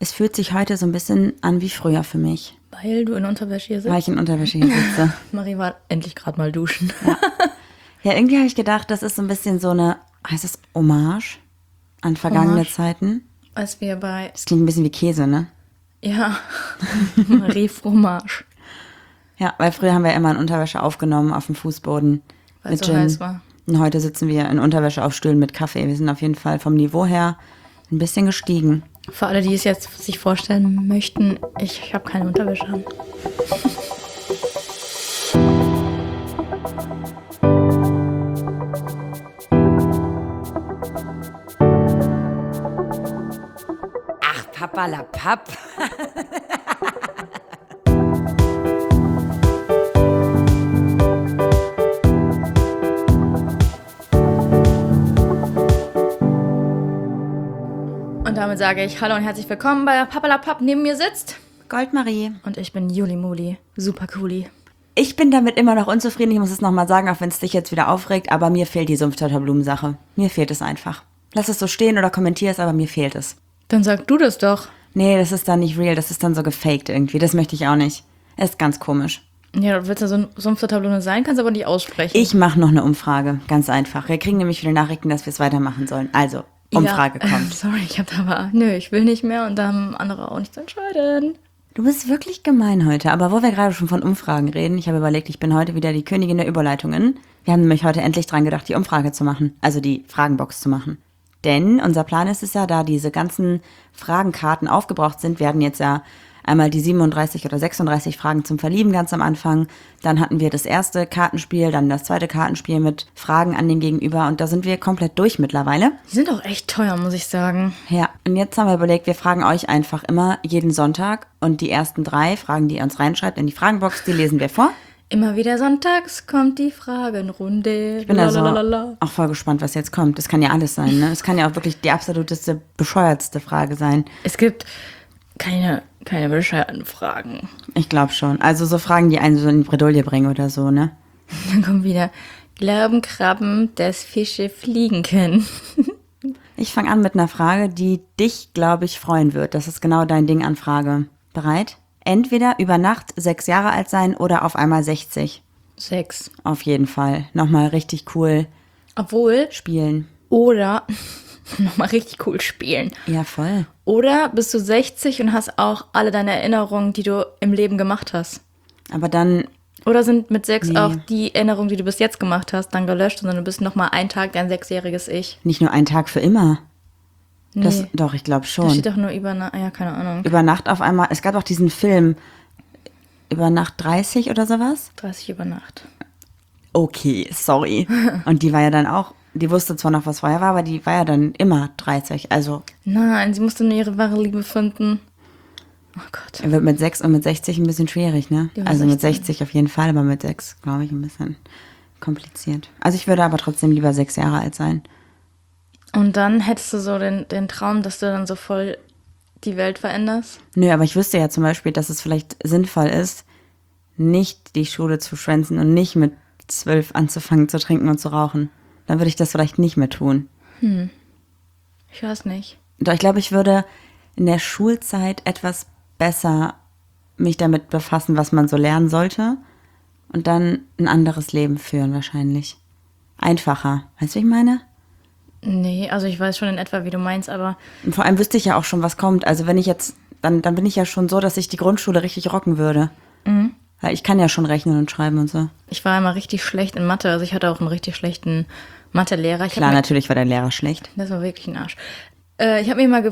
es fühlt sich heute so ein bisschen an wie früher für mich. Weil du in Unterwäsche hier sitzt? Weil ich in Unterwäsche hier sitze. Marie war endlich gerade mal duschen. Ja, irgendwie habe ich gedacht, das ist so ein bisschen so eine, heißt das Hommage an vergangene Zeiten? Als wir bei... Das klingt ein bisschen wie Käse, ne? Ja, Marie Fromage. Ja, weil früher haben wir immer in Unterwäsche aufgenommen auf dem Fußboden. Weil mit es so Gin. heiß war. Und heute sitzen wir in Unterwäsche auf Stühlen mit Kaffee. Wir sind auf jeden Fall vom Niveau her ein bisschen gestiegen. Für alle, die es jetzt sich vorstellen möchten, ich habe keine Unterwäsche an. Ach, Papalapap. Und damit sage ich Hallo und herzlich willkommen bei Papalapap. Neben mir sitzt Goldmarie. und ich bin Juli Muli, super cooli. Ich bin damit immer noch unzufrieden. Ich muss es nochmal sagen, auch wenn es dich jetzt wieder aufregt. Aber mir fehlt die Sumpfdotterblumen-Sache. Mir fehlt es einfach. Lass es so stehen oder kommentier es, aber mir fehlt es. Dann sag du das doch. Nee, das ist dann nicht real. Das ist dann so gefaked irgendwie. Das möchte ich auch nicht. Es ist ganz komisch. Ja, du willst ja so ein Sumpfdotterblume sein, kannst aber nicht aussprechen. Ich mache noch eine Umfrage. Ganz einfach. Wir kriegen nämlich viele Nachrichten, dass wir es weitermachen sollen. Also, Umfrage kommt. Sorry, ich habe da aber, nö, ich will nicht mehr und da haben andere auch nicht zu entscheiden. Du bist wirklich gemein heute. Aber wo wir gerade schon von Umfragen reden, ich habe überlegt, ich bin heute wieder die Königin der Überleitungen. Wir haben nämlich heute endlich dran gedacht, die Umfrage zu machen. Also die Fragenbox zu machen. Denn unser Plan ist es ja, da diese ganzen Fragenkarten aufgebraucht sind, werden jetzt ja einmal die 37 oder 36 Fragen zum Verlieben ganz am Anfang. Dann hatten wir das erste Kartenspiel, dann das zweite Kartenspiel mit Fragen an den Gegenüber. Und da sind wir komplett durch mittlerweile. Die sind auch echt teuer, muss ich sagen. Ja, und jetzt haben wir überlegt, wir fragen euch einfach immer jeden Sonntag. Und die ersten 3 Fragen, die ihr uns reinschreibt in die Fragenbox, die lesen wir vor. Immer wieder sonntags kommt die Fragenrunde. Ich bin also auch voll gespannt, was jetzt kommt. Das kann ja alles sein, ne? Es kann ja auch wirklich die absoluteste, bescheuertste Frage sein. Es gibt keine bescheuerten Fragen. Ich glaube schon. Also so Fragen, die einen so in die Bredouille bringen oder so, ne? Dann kommt wieder, glauben Krabben, dass Fische fliegen können? Ich fange an mit einer Frage, die dich, glaube ich, freuen wird. Das ist genau dein Ding an Frage. Bereit? Entweder über Nacht 6 Jahre alt sein oder auf einmal 60. 6. Auf jeden Fall. Nochmal richtig cool Obwohl, spielen. oder, nochmal richtig cool spielen. Ja, voll. Oder bist du 60 und hast auch alle deine Erinnerungen, die du im Leben gemacht hast. Aber dann, Oder sind mit 6 Nee. auch die Erinnerungen, die du bis jetzt gemacht hast, dann gelöscht, sondern du bist nochmal einen Tag dein 6-jähriges Ich. nicht nur ein Tag für immer. Das, Nee. doch, ich glaube Da schon. steht doch nur ja, keine Ahnung. Über Nacht auf einmal, es gab auch diesen Film, über Nacht 30 oder sowas. 30 über Nacht. Okay, sorry. Und die war ja dann auch, die wusste zwar noch, was vorher war, aber die war ja dann immer 30. Also, Nein, sie musste nur ihre wahre Liebe finden. Oh Gott. er wird mit 6 und mit 60 ein bisschen schwierig, ne? Die war Also mit 16. 60 auf jeden Fall, aber mit 6, glaube ich, ein bisschen kompliziert. Also ich würde aber trotzdem lieber 6 Jahre alt sein. Und dann hättest du so den Traum, dass du dann so voll die Welt veränderst? Nö, aber ich wüsste ja zum Beispiel, dass es vielleicht sinnvoll ist, nicht die Schule zu schwänzen und nicht mit 12 anzufangen zu trinken und zu rauchen. Dann würde ich das vielleicht nicht mehr tun. Ich weiß nicht. Doch ich glaube, ich würde in der Schulzeit etwas besser mich damit befassen, was man so lernen sollte. Und dann ein anderes Leben führen wahrscheinlich. Einfacher. Weißt du, wie ich meine? Nee, also ich weiß schon in etwa, wie du meinst, aber Und vor allem wüsste ich ja auch schon, was kommt. Also wenn ich jetzt, dann bin ich ja schon so, dass ich die Grundschule richtig rocken würde. Weil ich kann ja schon rechnen und schreiben und so. ich war immer richtig schlecht in Mathe. Also ich hatte auch einen richtig schlechten Mathelehrer. Klar, natürlich war der Lehrer schlecht. Das war wirklich ein Arsch. Ich habe mir immer,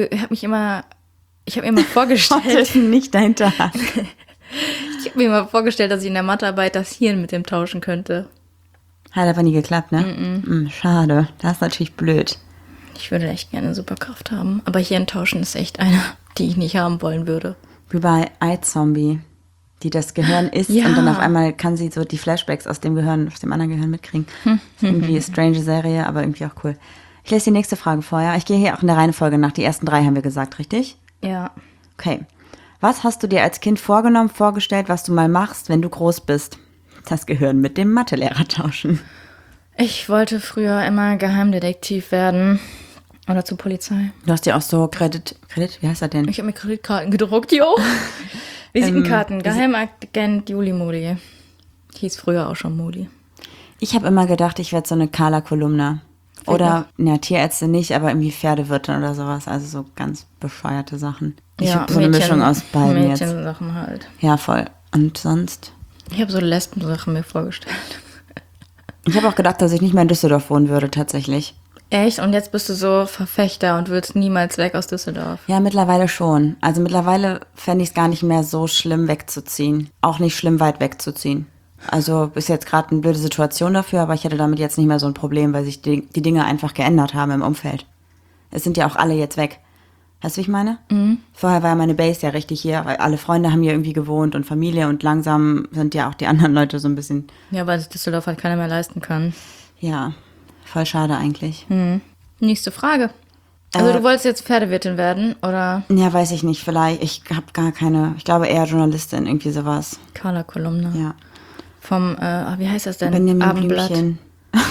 vorgestellt, Das ist nicht dahinter. ich habe mir immer vorgestellt, dass ich in der Mathearbeit das Hirn mit dem tauschen könnte. Hat aber nie geklappt, ne? Schade. Das ist natürlich blöd. Ich würde echt gerne eine Superkraft haben. Aber Hirn tauschen ist echt eine, die ich nicht haben wollen würde. Wie bei iZombie, die das Gehirn isst Ja. und dann auf einmal kann sie so die Flashbacks aus dem Gehirn, aus dem anderen Gehirn mitkriegen. Ist irgendwie eine strange Serie, aber irgendwie auch cool. Ich lese die nächste Frage vor, ja. Ich gehe hier auch in der Reihenfolge nach. Die ersten 3 haben wir gesagt, richtig? Ja. Okay. Was hast du dir als Kind vorgenommen, vorgestellt, was du mal machst, wenn du groß bist? Das Gehirn mit dem Mathelehrer tauschen. Ich wollte früher immer Geheimdetektiv werden. Oder zur Polizei. Du hast ja auch so Kredit, wie heißt das denn? Ich habe mir Kreditkarten gedruckt, jo. Visitenkarten, Geheimagent Juli Modi. Hieß früher auch schon Modi. Ich habe immer gedacht, ich werde so eine Carla Kolumna. Oder, Tierärzte nicht, aber irgendwie Pferdewirtin oder sowas. Also so ganz bescheuerte Sachen. Ich habe so eine Mischung aus beiden jetzt. Mädchensachen halt. Ja, voll. Und sonst? Ich habe so Lesben-Sachen mir vorgestellt. Ich habe auch gedacht, dass ich nicht mehr in Düsseldorf wohnen würde, tatsächlich. Echt? Und jetzt bist du so Verfechter und willst niemals weg aus Düsseldorf? Ja, mittlerweile schon. Also mittlerweile fände ich es gar nicht mehr so schlimm wegzuziehen. Auch nicht schlimm weit wegzuziehen. Also ist jetzt gerade eine blöde Situation dafür, aber ich hätte damit jetzt nicht mehr so ein Problem, weil sich die Dinge einfach geändert haben im Umfeld. Es sind ja auch alle jetzt weg. Weißt du, wie ich meine? Mhm. Vorher war ja meine Base ja richtig hier, weil alle Freunde haben hier irgendwie gewohnt und Familie und langsam sind ja auch die anderen Leute so ein bisschen... Ja, weil sich Düsseldorf halt keiner mehr leisten kann. Ja, voll schade eigentlich. Nächste Frage. Also du wolltest jetzt Pferdewirtin werden, oder? Ja, weiß ich nicht, vielleicht. Ich habe gar keine... Ich glaube eher Journalistin, irgendwie sowas. Carla Kolumna. Ja. Vom, wie heißt das denn? Benjamin Abendblatt. Blümchen.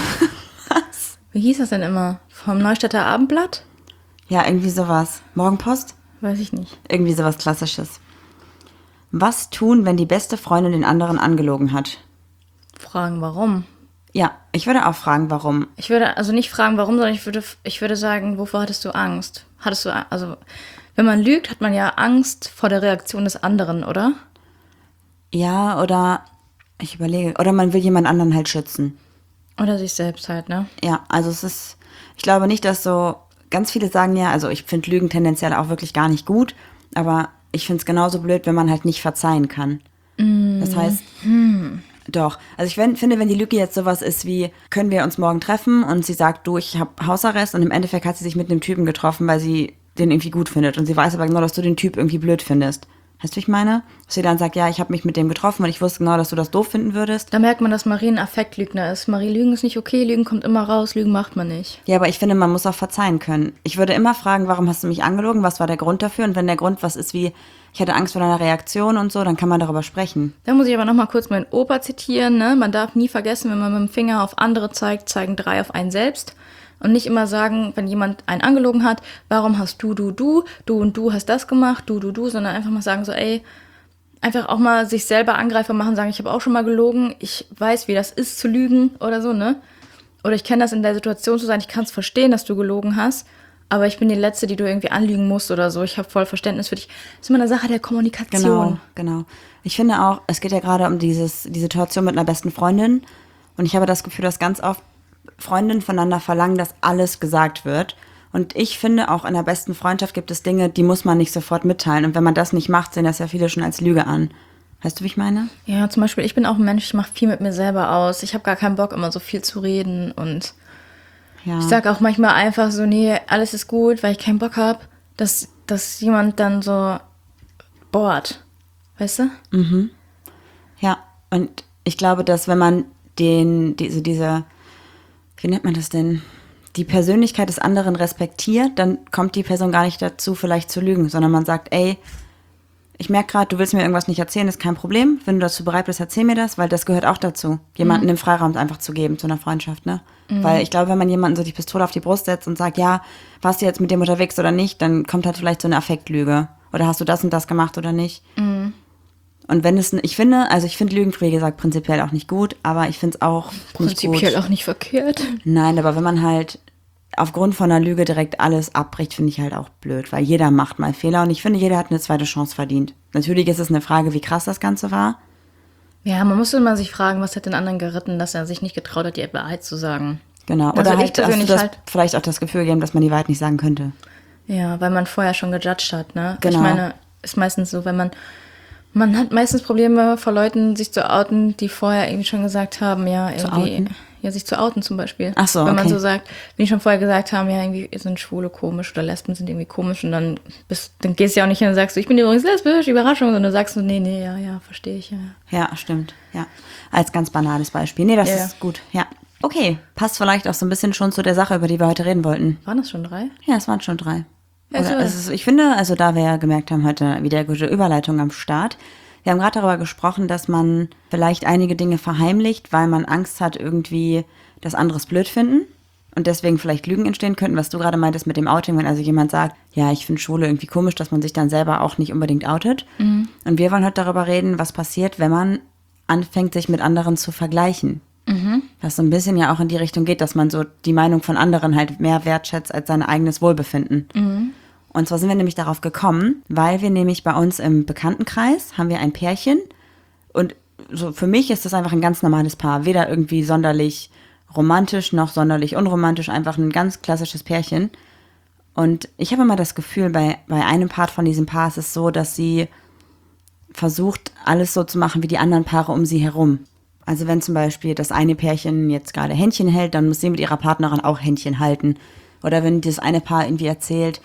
Wie hieß das denn immer? Vom Neustädter Abendblatt? Ja, irgendwie sowas. Morgenpost? Weiß ich nicht. Irgendwie sowas Klassisches. Was tun, wenn die beste Freundin den anderen angelogen hat? Fragen, warum? Ja, ich würde auch fragen, warum. Ich würde also nicht fragen, warum, sondern ich würde sagen, wovor hattest du Angst? Also, wenn man lügt, hat man ja Angst vor der Reaktion des anderen, oder? Ja, oder ich überlege, oder man will jemand anderen halt schützen. Oder sich selbst halt, ne? Ja, also ich glaube nicht, dass so, ganz viele sagen ja, also ich finde Lügen tendenziell auch wirklich gar nicht gut, aber ich finde es genauso blöd, wenn man halt nicht verzeihen kann. Das heißt, doch. Also ich finde, wenn die Lüge jetzt sowas ist wie, können wir uns morgen treffen und sie sagt, du, ich habe Hausarrest und im Endeffekt hat sie sich mit einem Typen getroffen, weil sie den irgendwie gut findet und sie weiß aber genau, dass du den Typ irgendwie blöd findest. Weißt du, wie ich meine? Dass sie dann sagt, ja, ich habe mich mit dem getroffen und ich wusste genau, dass du das doof finden würdest. Da merkt man, dass Marie ein Affektlügner ist. Marie, Lügen ist nicht okay, Lügen kommt immer raus, Lügen macht man nicht. Ja, aber ich finde, man muss auch verzeihen können. Ich würde immer fragen, warum hast du mich angelogen? Was war der Grund dafür? Und wenn der Grund was ist wie, ich hatte Angst vor deiner Reaktion und so, dann kann man darüber sprechen. Da muss ich aber nochmal kurz meinen Opa zitieren, ne? Man darf nie vergessen, wenn man mit dem Finger auf andere zeigt, zeigen 3 auf einen selbst. Und nicht immer sagen, wenn jemand einen angelogen hat, warum hast du und du hast das gemacht, du, sondern einfach mal sagen so, ey, einfach auch mal sich selber Angreifer machen, sagen, ich habe auch schon mal gelogen, ich weiß, wie das ist zu lügen oder so, ne? Oder ich kenne das in der Situation zu sein, ich kann es verstehen, dass du gelogen hast, aber ich bin die Letzte, die du irgendwie anlügen musst oder so. Ich habe voll Verständnis für dich. Das ist immer eine Sache der Kommunikation. Genau. Ich finde auch, es geht ja gerade um die Situation mit einer besten Freundin. Und ich habe das Gefühl, dass ganz oft Freundinnen voneinander verlangen, dass alles gesagt wird. Und ich finde, auch in der besten Freundschaft gibt es Dinge, die muss man nicht sofort mitteilen. Und wenn man das nicht macht, sehen das ja viele schon als Lüge an. Weißt du, wie ich meine? Ja, zum Beispiel, ich bin auch ein Mensch, ich mache viel mit mir selber aus. Ich habe gar keinen Bock, immer so viel zu reden. Und ich sage auch manchmal einfach so, nee, alles ist gut, weil ich keinen Bock habe, dass jemand dann so bohrt. Weißt du? Mhm. Ja, und ich glaube, dass wenn man diese, wie nennt man das denn? Die Persönlichkeit des anderen respektiert, dann kommt die Person gar nicht dazu, vielleicht zu lügen, sondern man sagt, ey, ich merke gerade, du willst mir irgendwas nicht erzählen, ist kein Problem. Wenn du dazu bereit bist, erzähl mir das, weil das gehört auch dazu, jemanden den Freiraum einfach zu geben zu einer Freundschaft, ne? Weil ich glaube, wenn man jemanden so die Pistole auf die Brust setzt und sagt, ja, warst du jetzt mit dem unterwegs oder nicht, dann kommt halt vielleicht so eine Affektlüge. Oder hast du das und das gemacht oder nicht? Und wenn ich finde Lügen, wie gesagt, prinzipiell auch nicht gut, aber ich finde es auch nicht gut. Prinzipiell auch nicht verkehrt. Nein, aber wenn man halt aufgrund von einer Lüge direkt alles abbricht, finde ich halt auch blöd, weil jeder macht mal Fehler und ich finde, jeder hat eine zweite Chance verdient. Natürlich ist es eine Frage, wie krass das Ganze war. Ja, man muss immer sich fragen, was hat den anderen geritten, dass er sich nicht getraut hat, die Wahrheit zu sagen. Genau, Also oder ich halt, persönlich vielleicht auch das Gefühl geben, dass man die Wahrheit nicht sagen könnte. Ja, weil man vorher schon gejudged hat, ne? Genau. Ich meine, ist meistens so, wenn man hat meistens Probleme vor Leuten, sich zu outen, die vorher irgendwie schon gesagt haben, ja, irgendwie. Zu outen? Ja, sich zu outen zum Beispiel. Ach so, Wenn man okay. so sagt, wenn die schon vorher gesagt haben, ja, irgendwie sind Schwule komisch oder Lesben sind irgendwie komisch und dann gehst du ja auch nicht hin und sagst, ich bin übrigens lesbisch, Überraschung, sondern du sagst so, nee, ja, verstehe ich, ja. Ja, stimmt, ja. Als ganz banales Beispiel. Nee, das Ja. ist gut, ja. Okay, passt vielleicht auch so ein bisschen schon zu der Sache, über die wir heute reden wollten. Waren das schon 3? Ja, es waren schon 3. Ja, Oder, so. ich finde, also da wir ja gemerkt haben, heute wieder gute Überleitung am Start. Wir haben gerade darüber gesprochen, dass man vielleicht einige Dinge verheimlicht, weil man Angst hat, irgendwie das anderes blöd finden. und deswegen vielleicht Lügen entstehen könnten, was du gerade meintest mit dem Outing, wenn also jemand sagt, ja, ich finde Schwule irgendwie komisch, dass man sich dann selber auch nicht unbedingt outet. Und wir wollen heute darüber reden, was passiert, wenn man anfängt, sich mit anderen zu vergleichen. Was so ein bisschen ja auch in die Richtung geht, dass man so die Meinung von anderen halt mehr wertschätzt als sein eigenes Wohlbefinden. Und zwar sind wir nämlich darauf gekommen, weil wir nämlich bei uns im Bekanntenkreis haben wir ein Pärchen und so für mich ist das einfach ein ganz normales Paar, weder irgendwie sonderlich romantisch noch sonderlich unromantisch, einfach ein ganz klassisches Pärchen. Und ich habe immer das Gefühl, bei einem Part von diesem Paar ist es so, dass sie versucht, alles so zu machen wie die anderen Paare um sie herum. Also wenn zum Beispiel das eine Pärchen jetzt gerade Händchen hält, dann muss sie mit ihrer Partnerin auch Händchen halten. Oder wenn das eine Paar irgendwie erzählt,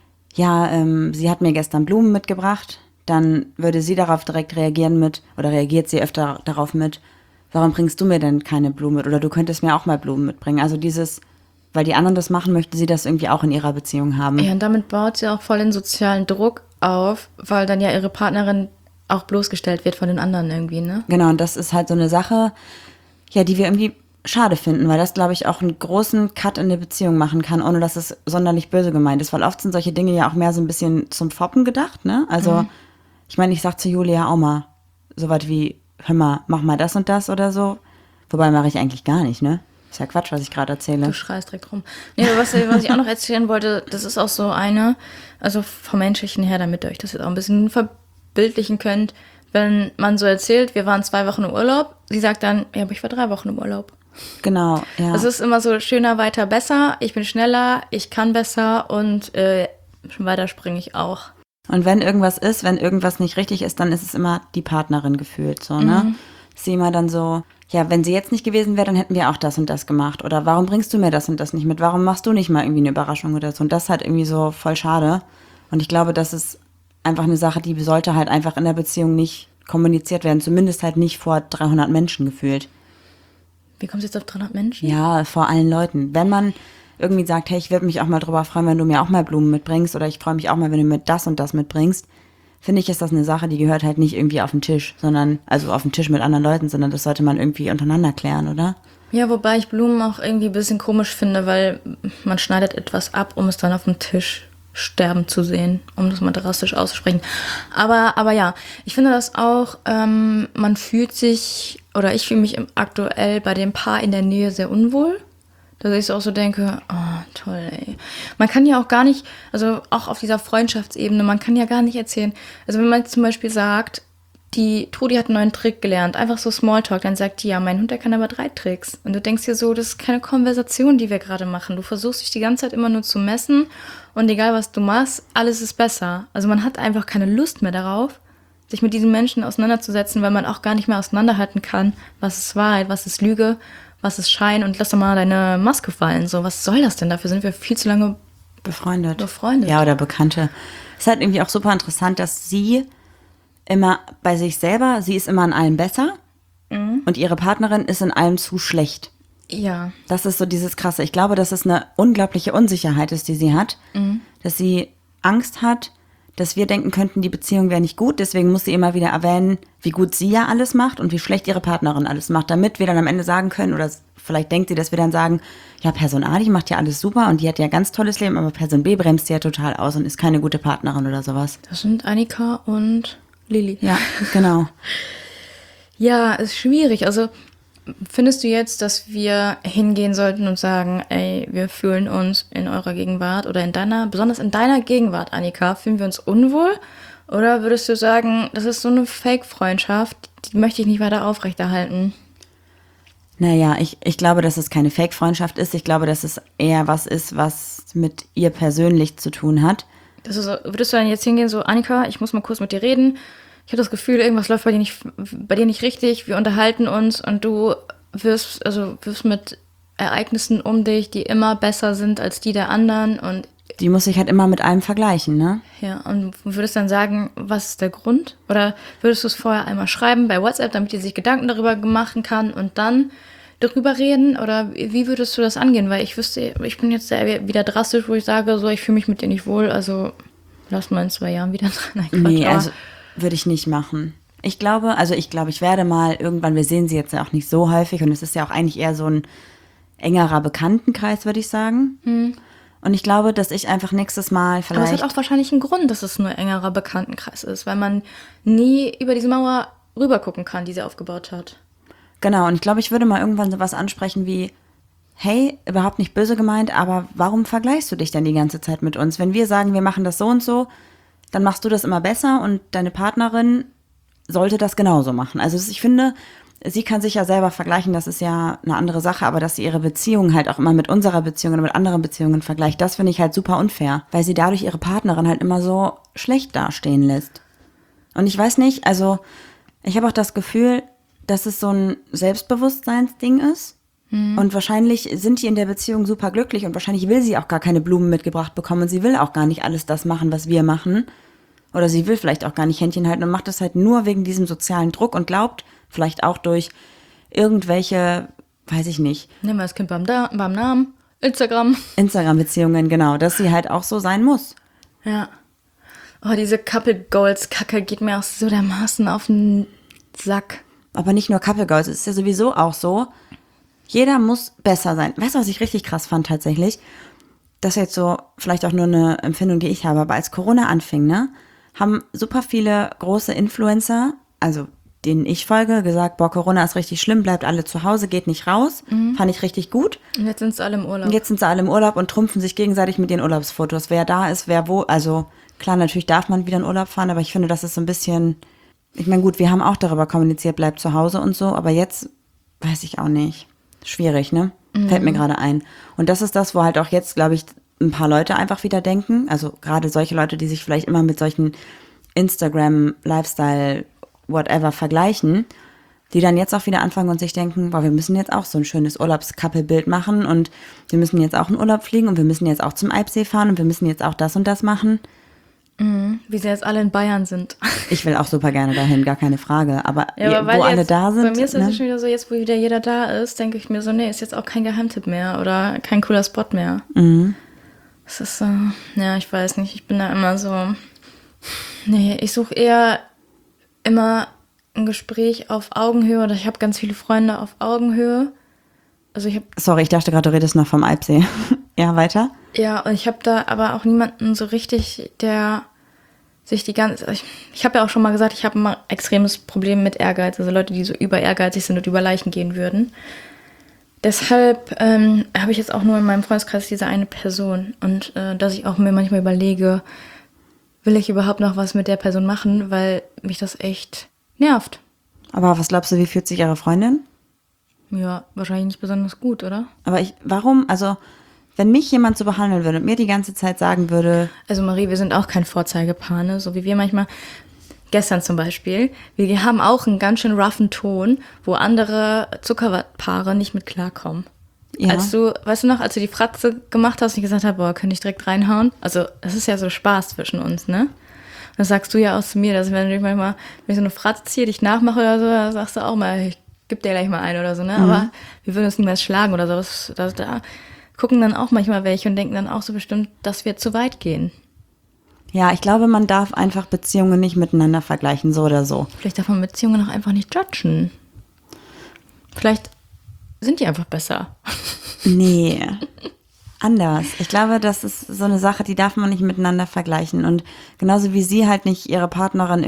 ja, sie hat mir gestern Blumen mitgebracht, dann würde sie darauf direkt reagieren oder reagiert sie öfter darauf mit, warum bringst du mir denn keine Blumen mit? Oder du könntest mir auch mal Blumen mitbringen. Also weil die anderen das machen, möchte sie das irgendwie auch in ihrer Beziehung haben. Ja, und damit baut sie auch voll den sozialen Druck auf, weil dann ja ihre Partnerin auch bloßgestellt wird von den anderen irgendwie, ne? Genau, und das ist halt so eine Sache, ja, die wir irgendwie schade finden, weil das, glaube ich, auch einen großen Cut in der Beziehung machen kann, ohne dass es sonderlich böse gemeint ist. Weil oft sind solche Dinge ja auch mehr so ein bisschen zum Foppen gedacht, ne? Also, ich meine, ich sag zu Julia auch mal so was wie, hör mal, mach mal das und das oder so. Wobei mache ich eigentlich gar nicht, ne? Ist ja Quatsch, was ich gerade erzähle. Du schreist direkt rum. Nee, aber was ich auch noch erzählen wollte, das ist auch so also vom Menschlichen her, damit ihr euch das jetzt auch ein bisschen verbildlichen könnt, wenn man so erzählt, wir waren 2 Wochen im Urlaub, sie sagt dann, ja, aber ich war 3 Wochen im Urlaub. Genau, ja. Es ist immer so schöner, weiter, besser, ich bin schneller, ich kann besser und weiter springe ich auch. Und wenn irgendwas ist, wenn irgendwas nicht richtig ist, dann ist es immer die Partnerin gefühlt, so, ne? Sie immer dann so, ja, wenn sie jetzt nicht gewesen wäre, dann hätten wir auch das und das gemacht. Oder warum bringst du mir das und das nicht mit? Warum machst du nicht mal irgendwie eine Überraschung oder so? Und das ist halt irgendwie so voll schade. Und ich glaube, das ist einfach eine Sache, die sollte halt einfach in der Beziehung nicht kommuniziert werden. Zumindest halt nicht vor 300 Menschen gefühlt. Wie kommst du jetzt auf 300 Menschen? Ja, vor allen Leuten. Wenn man irgendwie sagt, hey, ich würde mich auch mal drüber freuen, wenn du mir auch mal Blumen mitbringst oder ich freue mich auch mal, wenn du mir das und das mitbringst, finde ich, ist das eine Sache, die gehört halt nicht irgendwie auf den Tisch, also auf den Tisch mit anderen Leuten, sondern das sollte man irgendwie untereinander klären, oder? Ja, wobei ich Blumen auch irgendwie ein bisschen komisch finde, weil man schneidet etwas ab, um es dann auf dem Tisch sterben zu sehen, um das mal drastisch auszusprechen. Aber ja, ich finde das auch, man fühlt sich, oder ich fühle mich aktuell bei dem Paar in der Nähe sehr unwohl. Dass ich so auch so denke, oh, toll, ey. Man kann ja auch gar nicht, also auch auf dieser Freundschaftsebene, man kann ja gar nicht erzählen. Also wenn man zum Beispiel sagt, die Trudi hat einen neuen Trick gelernt, einfach so Smalltalk, dann sagt die, ja, mein Hund, der kann aber 3 Tricks. Und du denkst dir so, das ist keine Konversation, die wir gerade machen. Du versuchst dich die ganze Zeit immer nur zu messen und egal was du machst, alles ist besser. Also man hat einfach keine Lust mehr darauf, sich mit diesen Menschen auseinanderzusetzen, weil man auch gar nicht mehr auseinanderhalten kann, was ist Wahrheit, was ist Lüge, was ist Schein und lass doch mal deine Maske fallen. So, was soll das denn? Dafür sind wir viel zu lange befreundet. Ja, oder Bekannte. Es ist halt irgendwie auch super interessant, dass sie immer bei sich selber, sie ist immer in allem besser und ihre Partnerin ist in allem zu schlecht. Ja. Das ist so dieses Krasse. Ich glaube, dass es eine unglaubliche Unsicherheit ist, die sie hat. Dass sie Angst hat, dass wir denken könnten, die Beziehung wäre nicht gut. Deswegen muss sie immer wieder erwähnen, wie gut sie ja alles macht und wie schlecht ihre Partnerin alles macht, damit wir dann am Ende sagen können, oder vielleicht denkt sie, dass wir dann sagen, ja, Person A, die macht ja alles super und die hat ja ein ganz tolles Leben, aber Person B bremst sie ja total aus und ist keine gute Partnerin oder sowas. Das sind Annika und Lilly. Ja, genau. Ja, ist schwierig. Also findest du jetzt, dass wir hingehen sollten und sagen, ey, wir fühlen uns in eurer Gegenwart oder besonders in deiner Gegenwart, Annika, fühlen wir uns unwohl? Oder würdest du sagen, das ist so eine Fake-Freundschaft, die möchte ich nicht weiter aufrechterhalten? Naja, ich glaube, dass es keine Fake-Freundschaft ist. Ich glaube, dass es eher was ist, was mit ihr persönlich zu tun hat. Das ist so, würdest du dann jetzt hingehen, so, Annika, ich muss mal kurz mit dir reden. Ich habe das Gefühl, irgendwas läuft bei dir nicht richtig. Wir unterhalten uns und du wirfst mit Ereignissen um dich, die immer besser sind als die der anderen. Und die muss sich halt immer mit allem vergleichen, ne? Ja, und würdest dann sagen, was ist der Grund? Oder würdest du es vorher einmal schreiben bei WhatsApp, damit die sich Gedanken darüber machen kann und dann darüber reden? Oder wie würdest du das angehen? Weil ich bin jetzt wieder drastisch, wo ich sage, so, ich fühle mich mit dir nicht wohl, also lass mal in 2 Jahren wieder dran. Nee, also würde ich nicht machen. Ich glaube, ich werde mal irgendwann, wir sehen sie jetzt ja auch nicht so häufig und es ist ja auch eigentlich eher so ein engerer Bekanntenkreis, würde ich sagen. Und ich glaube, dass ich einfach nächstes Mal Aber vielleicht... es hat auch wahrscheinlich einen Grund, dass es nur engerer Bekanntenkreis ist, weil man nie über diese Mauer rüber gucken kann, die sie aufgebaut hat. Genau, und ich glaube, ich würde mal irgendwann sowas ansprechen wie, hey, überhaupt nicht böse gemeint, aber warum vergleichst du dich denn die ganze Zeit mit uns? Wenn wir sagen, wir machen das so und so, dann machst du das immer besser und deine Partnerin sollte das genauso machen. Also ich finde, sie kann sich ja selber vergleichen, das ist ja eine andere Sache, aber dass sie ihre Beziehung halt auch immer mit unserer Beziehung oder mit anderen Beziehungen vergleicht, das finde ich halt super unfair, weil sie dadurch ihre Partnerin halt immer so schlecht dastehen lässt. Und ich weiß nicht, also ich habe auch das Gefühl, dass es so ein Selbstbewusstseinsding ist. Und wahrscheinlich sind die in der Beziehung super glücklich und wahrscheinlich will sie auch gar keine Blumen mitgebracht bekommen und sie will auch gar nicht alles das machen, was wir machen. Oder sie will vielleicht auch gar nicht Händchen halten und macht das halt nur wegen diesem sozialen Druck und glaubt vielleicht auch durch irgendwelche, weiß ich nicht, Nehmen wir das Kind beim Namen, Instagram-Beziehungen, genau, dass sie halt auch so sein muss. Ja. Oh, diese Couple-Goals-Kacke geht mir auch so dermaßen auf den Sack. Aber nicht nur Couple Goals, es ist ja sowieso auch so, jeder muss besser sein. Weißt du, was ich richtig krass fand tatsächlich? Das ist jetzt so vielleicht auch nur eine Empfindung, die ich habe, aber als Corona anfing, ne, haben super viele große Influencer, also denen ich folge, gesagt, boah, Corona ist richtig schlimm, bleibt alle zu Hause, geht nicht raus. Fand ich richtig gut. Und jetzt sind sie alle im Urlaub. Und jetzt sind sie alle im Urlaub und trumpfen sich gegenseitig mit ihren Urlaubsfotos. Wer da ist, wer wo. Also klar, natürlich darf man wieder in Urlaub fahren, aber ich finde, das ist so ein bisschen, ich meine, gut, wir haben auch darüber kommuniziert, bleibt zu Hause und so, aber jetzt weiß ich auch nicht. Schwierig, ne? Fällt mir gerade ein. Und das ist das, wo halt auch jetzt, glaube ich, ein paar Leute einfach wieder denken. Also gerade solche Leute, die sich vielleicht immer mit solchen Instagram, Lifestyle, whatever vergleichen, die dann jetzt auch wieder anfangen und sich denken, boah, wir müssen jetzt auch so ein schönes Urlaubskappelbild machen und wir müssen jetzt auch in Urlaub fliegen und wir müssen jetzt auch zum Eibsee fahren und wir müssen jetzt auch das und das machen. Wie sie jetzt alle in Bayern sind. Ich will auch super gerne dahin, gar keine Frage. Aber, Ja, aber wo alle jetzt, da sind. bei mir ist das ne? schon wieder so, jetzt wo wieder jeder da ist, denke ich mir so, nee, ist jetzt auch kein Geheimtipp mehr oder kein cooler Spot mehr. Es ist so, ja, ich weiß nicht, ich bin da immer so, nee, ich suche eher immer ein Gespräch auf Augenhöhe oder ich habe ganz viele Freunde auf Augenhöhe. Also ich habe Sorry, ich dachte gerade, du redest noch vom Eibsee. Ja, weiter? Ja, und ich habe da aber auch niemanden so richtig, der sich die ganze... Ich habe ja auch schon mal gesagt, ich habe ein extremes Problem mit Ehrgeiz. Also Leute, die so über ehrgeizig sind und über Leichen gehen würden. Deshalb habe ich jetzt auch nur in meinem Freundeskreis diese eine Person. Und dass ich auch mir manchmal überlege, will ich überhaupt noch was mit der Person machen, weil mich das echt nervt. Aber was glaubst du, wie fühlt sich ihre Freundin? Ja, wahrscheinlich nicht besonders gut, oder? Aber warum, also, wenn mich jemand so behandeln würde und mir die ganze Zeit sagen würde, Also Marie, wir sind auch kein Vorzeigepaar, ne? So wie wir manchmal, gestern zum Beispiel, wir haben auch einen ganz schön roughen Ton, wo andere Zuckerpaare nicht mit klarkommen. ja, Als du, weißt du noch, als du die Fratze gemacht hast und ich gesagt habe, boah, könnte ich direkt reinhauen? Also das ist ja so Spaß zwischen uns, ne? Und das sagst du ja auch zu mir, dass wenn ich manchmal, wenn ich so eine Fratze ziehe, dich nachmache oder so, dann sagst du auch mal, ich geb dir gleich mal ein oder so, ne? Aber wir würden uns niemals schlagen oder so. Da gucken dann auch manchmal welche und denken dann auch so bestimmt, dass wir zu weit gehen. ja, ich glaube, man darf einfach Beziehungen nicht miteinander vergleichen, so oder so. Vielleicht darf man Beziehungen auch einfach nicht judgen. Vielleicht sind die einfach besser. Nee, anders. Ich glaube, das ist so eine Sache, die darf man nicht miteinander vergleichen. Und genauso wie sie halt nicht ihre Partnerin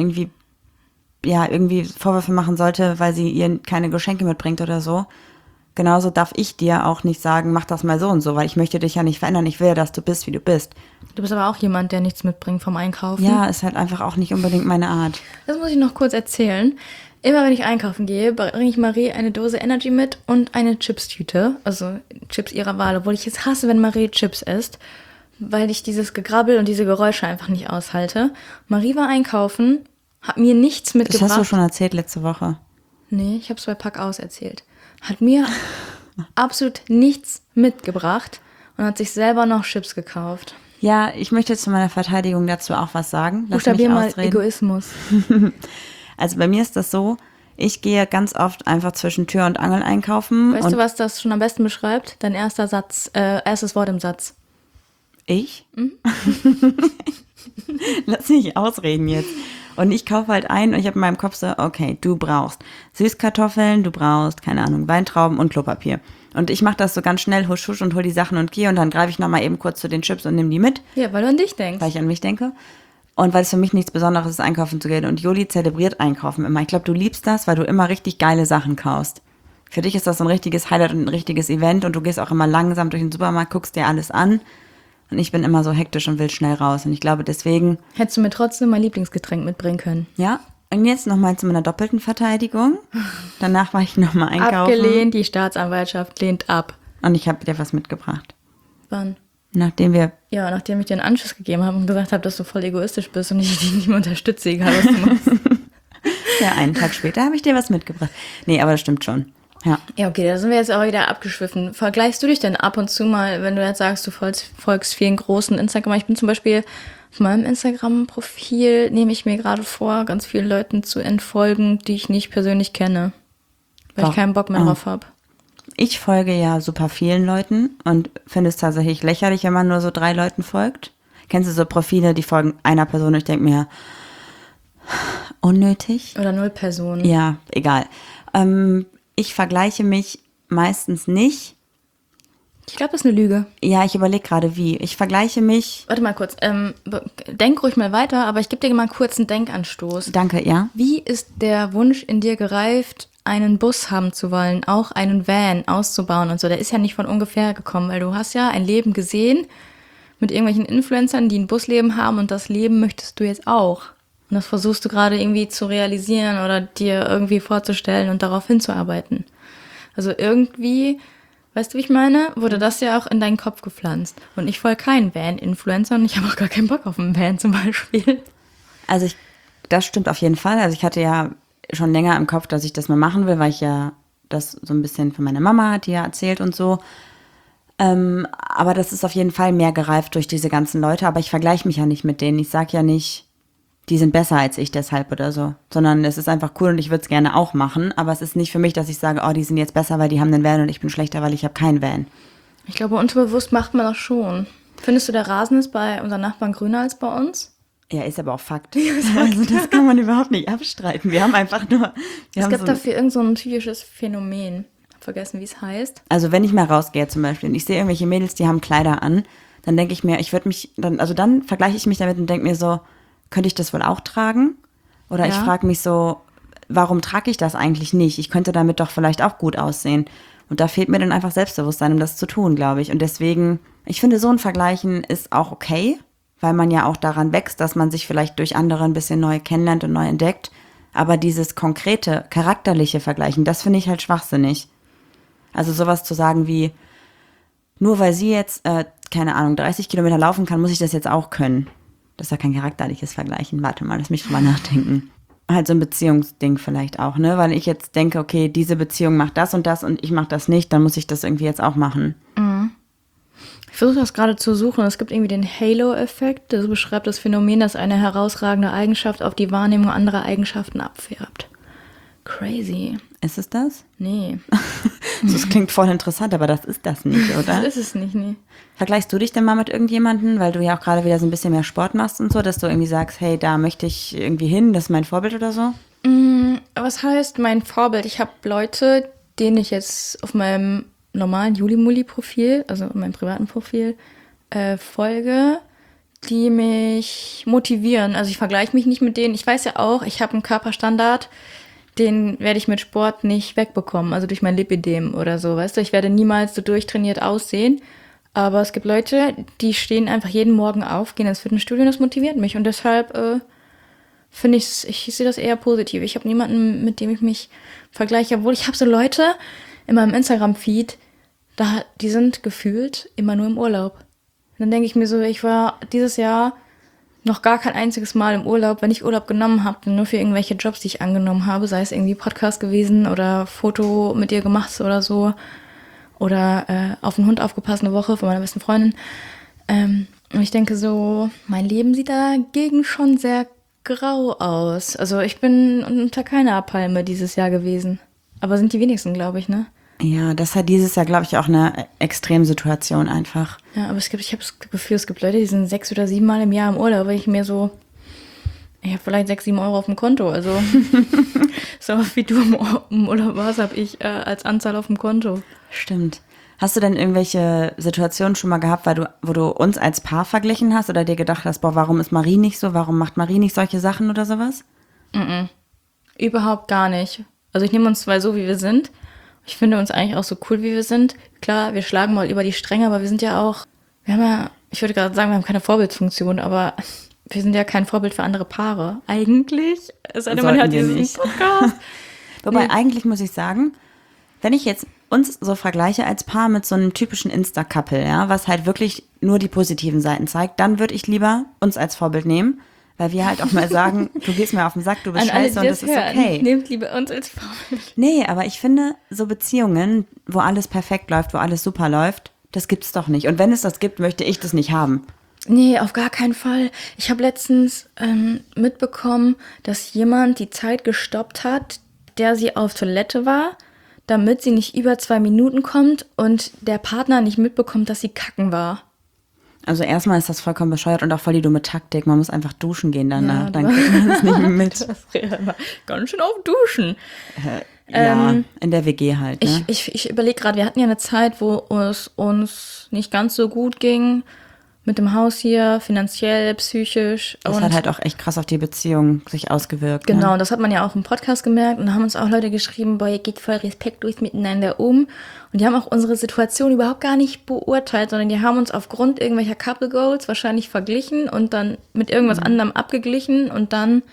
irgendwie Vorwürfe machen sollte, weil sie ihr keine Geschenke mitbringt oder so, genauso darf ich dir auch nicht sagen, mach das mal so und so, weil ich möchte dich ja nicht verändern. Ich will ja, dass du bist, wie du bist. Du bist aber auch jemand, der nichts mitbringt vom Einkaufen. Ja, ist halt einfach auch nicht unbedingt meine Art. Das muss ich noch kurz erzählen. Immer wenn ich einkaufen gehe, bringe ich Marie eine Dose Energy mit und eine Chips-Tüte. Also Chips ihrer Wahl. Obwohl ich es hasse, wenn Marie Chips isst, weil ich dieses Gegrabbel und diese Geräusche einfach nicht aushalte. Marie war einkaufen, hat mir nichts Das mitgebracht. hast du schon erzählt letzte Woche. Nee, ich habe es bei Pack aus erzählt. Hat mir absolut nichts mitgebracht und hat sich selber noch Chips gekauft. Ja, ich möchte zu meiner Verteidigung dazu auch was sagen. Lass Buchstabier mich mal ausreden. Egoismus. Also bei mir ist das so, ich gehe ganz oft einfach zwischen Tür und Angel einkaufen. Weißt und du, was das schon am besten beschreibt? Dein erstes Wort im Satz. Ich? Lass mich ausreden jetzt. Und ich kaufe halt ein und ich habe in meinem Kopf so, okay, du brauchst Süßkartoffeln, du brauchst, keine Ahnung, Weintrauben und Klopapier. Und ich mache das so ganz schnell, husch, husch und hol die Sachen und gehe und dann greife ich nochmal eben kurz zu den Chips und nehme die mit, Ja, weil du an dich denkst. weil ich an mich denke. Und weil es für mich nichts Besonderes ist, einkaufen zu gehen. Und Joli zelebriert Einkaufen immer. Ich glaube, du liebst das, weil du immer richtig geile Sachen kaufst. Für dich ist das so ein richtiges Highlight und ein richtiges Event und du gehst auch immer langsam durch den Supermarkt, guckst dir alles an. Und ich bin immer so hektisch und will schnell raus. Und ich glaube, deswegen, Hättest du mir trotzdem mein Lieblingsgetränk mitbringen können. ja. Und jetzt nochmal zu meiner doppelten Verteidigung. Danach war ich nochmal einkaufen. Abgelehnt, die Staatsanwaltschaft lehnt ab. Und ich habe dir was mitgebracht. Wann? Nachdem Nachdem ich dir einen Anschluss gegeben habe und gesagt habe, dass du voll egoistisch bist und ich dich nicht mehr unterstütze, egal was du machst. ja, einen Tag später habe ich dir was mitgebracht. Nee, aber das stimmt schon. Ja. Ja, okay, da sind wir jetzt auch wieder abgeschwiffen. Vergleichst du dich denn ab und zu mal, wenn du jetzt sagst, du folgst vielen großen Instagram? Ich bin zum Beispiel auf meinem Instagram-Profil, nehme ich mir gerade vor, ganz vielen Leuten zu entfolgen, die ich nicht persönlich kenne. Weil ich keinen Bock mehr drauf habe. Ich folge ja super vielen Leuten und finde es tatsächlich lächerlich, wenn man nur so 3 Leuten folgt. Kennst du so Profile, die folgen einer Person und ich denke mir, unnötig? Oder 0 Personen. Ja, egal. Ich vergleiche mich meistens nicht. Ich glaube, das ist eine Lüge. Ja, ich überlege gerade wie. Ich vergleiche mich. Warte mal kurz. Denk ruhig mal weiter, aber ich gebe dir mal einen kurzen Denkanstoß. Danke, ja. Wie ist der Wunsch in dir gereift, einen Bus haben zu wollen, auch einen Van auszubauen und so? Der ist ja nicht von ungefähr gekommen, weil du hast ja ein Leben gesehen mit irgendwelchen Influencern, die ein Busleben haben und das Leben möchtest du jetzt auch. Und das versuchst du gerade irgendwie zu realisieren oder dir irgendwie vorzustellen und darauf hinzuarbeiten. Also irgendwie, weißt du, wie ich meine, wurde das ja auch in deinen Kopf gepflanzt. Und ich folge keinen Van-Influencer und ich habe auch gar keinen Bock auf einen Van zum Beispiel. Also das stimmt auf jeden Fall. Also ich hatte ja schon länger im Kopf, dass ich das mal machen will, weil ich ja das so ein bisschen von meiner Mama hat, die ja erzählt und so. Aber das ist auf jeden Fall mehr gereift durch diese ganzen Leute. Aber ich vergleiche mich ja nicht mit denen. Ich sage ja nicht, die sind besser als ich deshalb oder so. Sondern es ist einfach cool und ich würde es gerne auch machen. Aber es ist nicht für mich, dass ich sage, oh, die sind jetzt besser, weil die haben einen Van und ich bin schlechter, weil ich habe keinen Van. Ich glaube, unterbewusst macht man das schon. Findest du, der Rasen ist bei unseren Nachbarn grüner als bei uns? Ja, ist aber auch Fakt. Also das kann man überhaupt nicht abstreiten. Wir haben einfach nur... Es gibt dafür irgend so ein psychisches Phänomen. Vergessen, wie es heißt. Also wenn ich mal rausgehe zum Beispiel und ich sehe irgendwelche Mädels, die haben Kleider an, dann denke ich mir, dann vergleiche ich mich damit und denke mir so, könnte ich das wohl auch tragen? Oder ich frage mich so, warum trage ich das eigentlich nicht? Ich könnte damit doch vielleicht auch gut aussehen. Und da fehlt mir dann einfach Selbstbewusstsein, um das zu tun, glaube ich. Und deswegen, ich finde, so ein Vergleichen ist auch okay, weil man ja auch daran wächst, dass man sich vielleicht durch andere ein bisschen neu kennenlernt und neu entdeckt. Aber dieses konkrete, charakterliche Vergleichen, das finde ich halt schwachsinnig. Also sowas zu sagen wie, nur weil sie jetzt, 30 Kilometer laufen kann, muss ich das jetzt auch können. Das ist ja kein charakterliches Vergleichen. Warte mal, lass mich drüber nachdenken. Halt so ein Beziehungsding vielleicht auch, ne? Weil ich jetzt denke, okay, diese Beziehung macht das und ich mache das nicht, dann muss ich das irgendwie jetzt auch machen. Ich versuche das gerade zu suchen. Es gibt irgendwie den Halo-Effekt. Das beschreibt das Phänomen, dass eine herausragende Eigenschaft auf die Wahrnehmung anderer Eigenschaften abfärbt. Crazy. Ist es das? Nee. Das klingt voll interessant, aber das ist das nicht, oder? Das ist es nicht, nee. Vergleichst du dich denn mal mit irgendjemandem, weil du ja auch gerade wieder so ein bisschen mehr Sport machst und so, dass du irgendwie sagst, hey, da möchte ich irgendwie hin, das ist mein Vorbild oder so? Was heißt mein Vorbild? Ich habe Leute, denen ich jetzt auf meinem normalen Juli-Muli-Profil, also meinem privaten Profil, folge, die mich motivieren. Also ich vergleiche mich nicht mit denen. Ich weiß ja auch, ich habe einen Körperstandard, den werde ich mit Sport nicht wegbekommen, also durch mein Lipidem oder so, weißt du. Ich werde niemals so durchtrainiert aussehen, aber es gibt Leute, die stehen einfach jeden Morgen auf, gehen ins Fitnessstudio und das motiviert mich. Und deshalb finde ich sehe das eher positiv. Ich habe niemanden, mit dem ich mich vergleiche, obwohl ich habe so Leute in meinem Instagram-Feed, die sind gefühlt immer nur im Urlaub. Und dann denke ich mir so, ich war dieses Jahr noch gar kein einziges Mal im Urlaub, wenn ich Urlaub genommen habe, nur für irgendwelche Jobs, die ich angenommen habe, sei es irgendwie Podcast gewesen oder Foto mit ihr gemacht oder so oder auf den Hund aufgepasst eine Woche von meiner besten Freundin. Und ich denke so, mein Leben sieht dagegen schon sehr grau aus. Also ich bin unter keiner Palme dieses Jahr gewesen. Aber sind die wenigsten, glaube ich, ne? Ja, das hat dieses Jahr, glaube ich, auch eine Extremsituation einfach. Ja, aber ich habe das Gefühl, es gibt Leute, die sind 6 oder 7 Mal im Jahr im Urlaub, weil ich mir so, Ich habe vielleicht 6, 7 Euro auf dem Konto. Also so wie du im Urlaub warst, habe ich als Anzahl auf dem Konto. Stimmt. Hast du denn irgendwelche Situationen schon mal gehabt, wo du uns als Paar verglichen hast oder dir gedacht hast, boah, warum ist Marie nicht so? Warum macht Marie nicht solche Sachen oder sowas? Überhaupt gar nicht. Also ich nehme uns zwei so, wie wir sind. Ich finde uns eigentlich auch so cool, wie wir sind. Klar, wir schlagen mal über die Stränge, aber wir sind ja auch, ich würde gerade sagen, wir haben keine Vorbildfunktion, aber wir sind ja kein Vorbild für andere Paare. Eigentlich. Es sei denn, man hört diesen Podcast. Wobei, eigentlich muss ich sagen, wenn ich jetzt uns so vergleiche als Paar mit so einem typischen Insta-Couple, ja, was halt wirklich nur die positiven Seiten zeigt, dann würde ich lieber uns als Vorbild nehmen, weil wir halt auch mal sagen, du gehst mir auf den Sack, du bist scheiße und das ist okay. Nehmt lieber uns als Vorbild. Nee, aber ich finde, so Beziehungen, wo alles perfekt läuft, wo alles super läuft, das gibt's doch nicht. Und wenn es das gibt, möchte ich das nicht haben. Nee, auf gar keinen Fall. Ich habe letztens mitbekommen, dass jemand die Zeit gestoppt hat, der sie auf Toilette war, damit sie nicht über 2 Minuten kommt und der Partner nicht mitbekommt, dass sie kacken war. Also erstmal ist das vollkommen bescheuert und auch voll die dumme Taktik. Man muss einfach duschen gehen danach, dann kriegt man das nicht mit. Das ganz schön auf Duschen. Ja, in der WG halt. Ne? Ich überlege gerade, wir hatten ja eine Zeit, wo es uns nicht ganz so gut ging mit dem Haus hier, finanziell, psychisch. Das hat halt auch echt krass auf die Beziehung sich ausgewirkt. Genau, ne? das hat man ja auch im Podcast gemerkt und da haben uns auch Leute geschrieben, boah, ihr geht voll respektlos miteinander um. Und die haben auch unsere Situation überhaupt gar nicht beurteilt, sondern die haben uns aufgrund irgendwelcher Couple Goals wahrscheinlich verglichen und dann mit irgendwas anderem abgeglichen und dann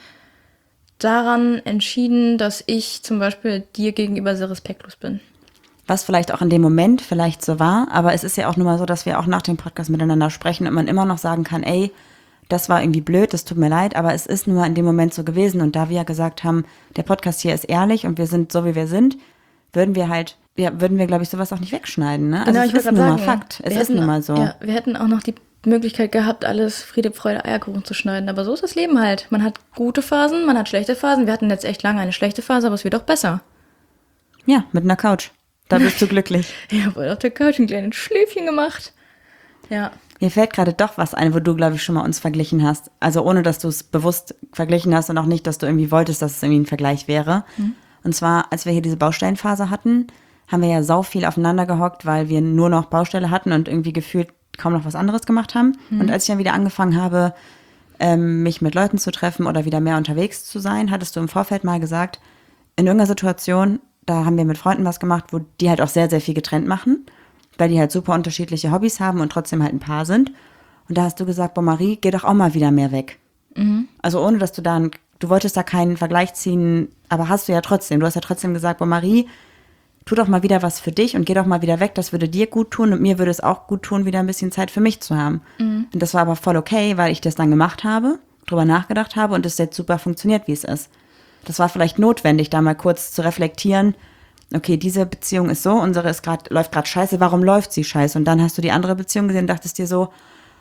daran entschieden, dass ich zum Beispiel dir gegenüber sehr respektlos bin. Was vielleicht auch in dem Moment vielleicht so war, aber es ist ja auch nun mal so, dass wir auch nach dem Podcast miteinander sprechen und man immer noch sagen kann, ey, das war irgendwie blöd, das tut mir leid, aber es ist nun mal in dem Moment so gewesen und da wir ja gesagt haben, der Podcast hier ist ehrlich und wir sind so, wie wir sind, würden wir, glaube ich, sowas auch nicht wegschneiden, ne? Also Genau, es ist nun mal Fakt, es ist nun mal so. Ja, wir hätten auch noch die Möglichkeit gehabt, alles Friede, Freude, Eierkuchen zu schneiden, aber so ist das Leben halt. Man hat gute Phasen, man hat schlechte Phasen, wir hatten jetzt echt lange eine schlechte Phase, aber es wird auch besser. Ja, mit einer Couch. Da bist du glücklich. Ich habe auf der Couch ein kleines Schläfchen gemacht. Ja. Mir fällt gerade doch was ein, wo du, glaube ich, schon mal uns verglichen hast. Also ohne, dass du es bewusst verglichen hast und auch nicht, dass du irgendwie wolltest, dass es irgendwie ein Vergleich wäre. Und zwar, als wir hier diese Baustellenphase hatten, haben wir ja sau viel aufeinander gehockt, weil wir nur noch Baustelle hatten und irgendwie gefühlt kaum noch was anderes gemacht haben. Und als ich dann wieder angefangen habe, mich mit Leuten zu treffen oder wieder mehr unterwegs zu sein, hattest du im Vorfeld mal gesagt, in irgendeiner Situation, da haben wir mit Freunden was gemacht, wo die halt auch sehr, sehr viel getrennt machen, weil die halt super unterschiedliche Hobbys haben und trotzdem halt ein Paar sind. Und da hast du gesagt, boah Marie, geh doch auch mal wieder mehr weg. Also ohne, dass du wolltest da keinen Vergleich ziehen, aber hast du ja trotzdem. Du hast ja trotzdem gesagt, boah Marie, tu doch mal wieder was für dich und geh doch mal wieder weg, das würde dir gut tun und mir würde es auch gut tun, wieder ein bisschen Zeit für mich zu haben. Und das war aber voll okay, weil ich das dann gemacht habe, drüber nachgedacht habe und es jetzt super funktioniert, wie es ist. Das war vielleicht notwendig, da mal kurz zu reflektieren, okay, diese Beziehung ist so, unsere läuft gerade scheiße, warum läuft sie scheiße? Und dann hast du die andere Beziehung gesehen und dachtest dir so,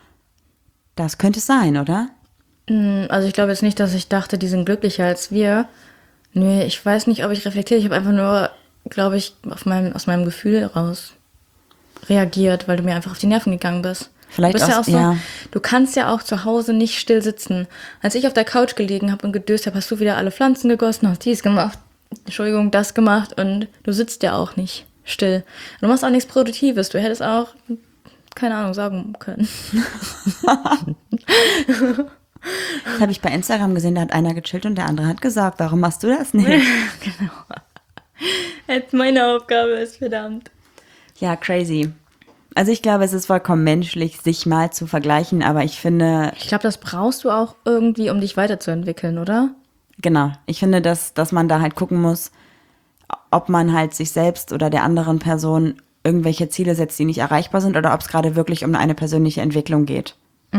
das könnte es sein, oder? Also ich glaube jetzt nicht, dass ich dachte, die sind glücklicher als wir. Nee, ich weiß nicht, ob ich reflektiere. Ich habe einfach nur, glaube ich, aus meinem Gefühl raus reagiert, weil du mir einfach auf die Nerven gegangen bist. Vielleicht du bist ja auch so, ja. Du kannst ja auch zu Hause nicht still sitzen. Als ich auf der Couch gelegen habe und gedöst habe, hast du wieder alle Pflanzen gegossen, hast dies gemacht, Entschuldigung, das gemacht und du sitzt ja auch nicht still. Du machst auch nichts Produktives. Du hättest auch, keine Ahnung, sagen können. Das habe ich bei Instagram gesehen, da hat einer gechillt und der andere hat gesagt, warum machst du das nicht? Genau. Jetzt meine Aufgabe ist, verdammt. Ja, crazy. Also ich glaube, es ist vollkommen menschlich, sich mal zu vergleichen, aber ich finde... Ich glaube, das brauchst du auch irgendwie, um dich weiterzuentwickeln, oder? Genau. Ich finde, dass man da halt gucken muss, ob man halt sich selbst oder der anderen Person irgendwelche Ziele setzt, die nicht erreichbar sind oder ob es gerade wirklich um eine persönliche Entwicklung geht.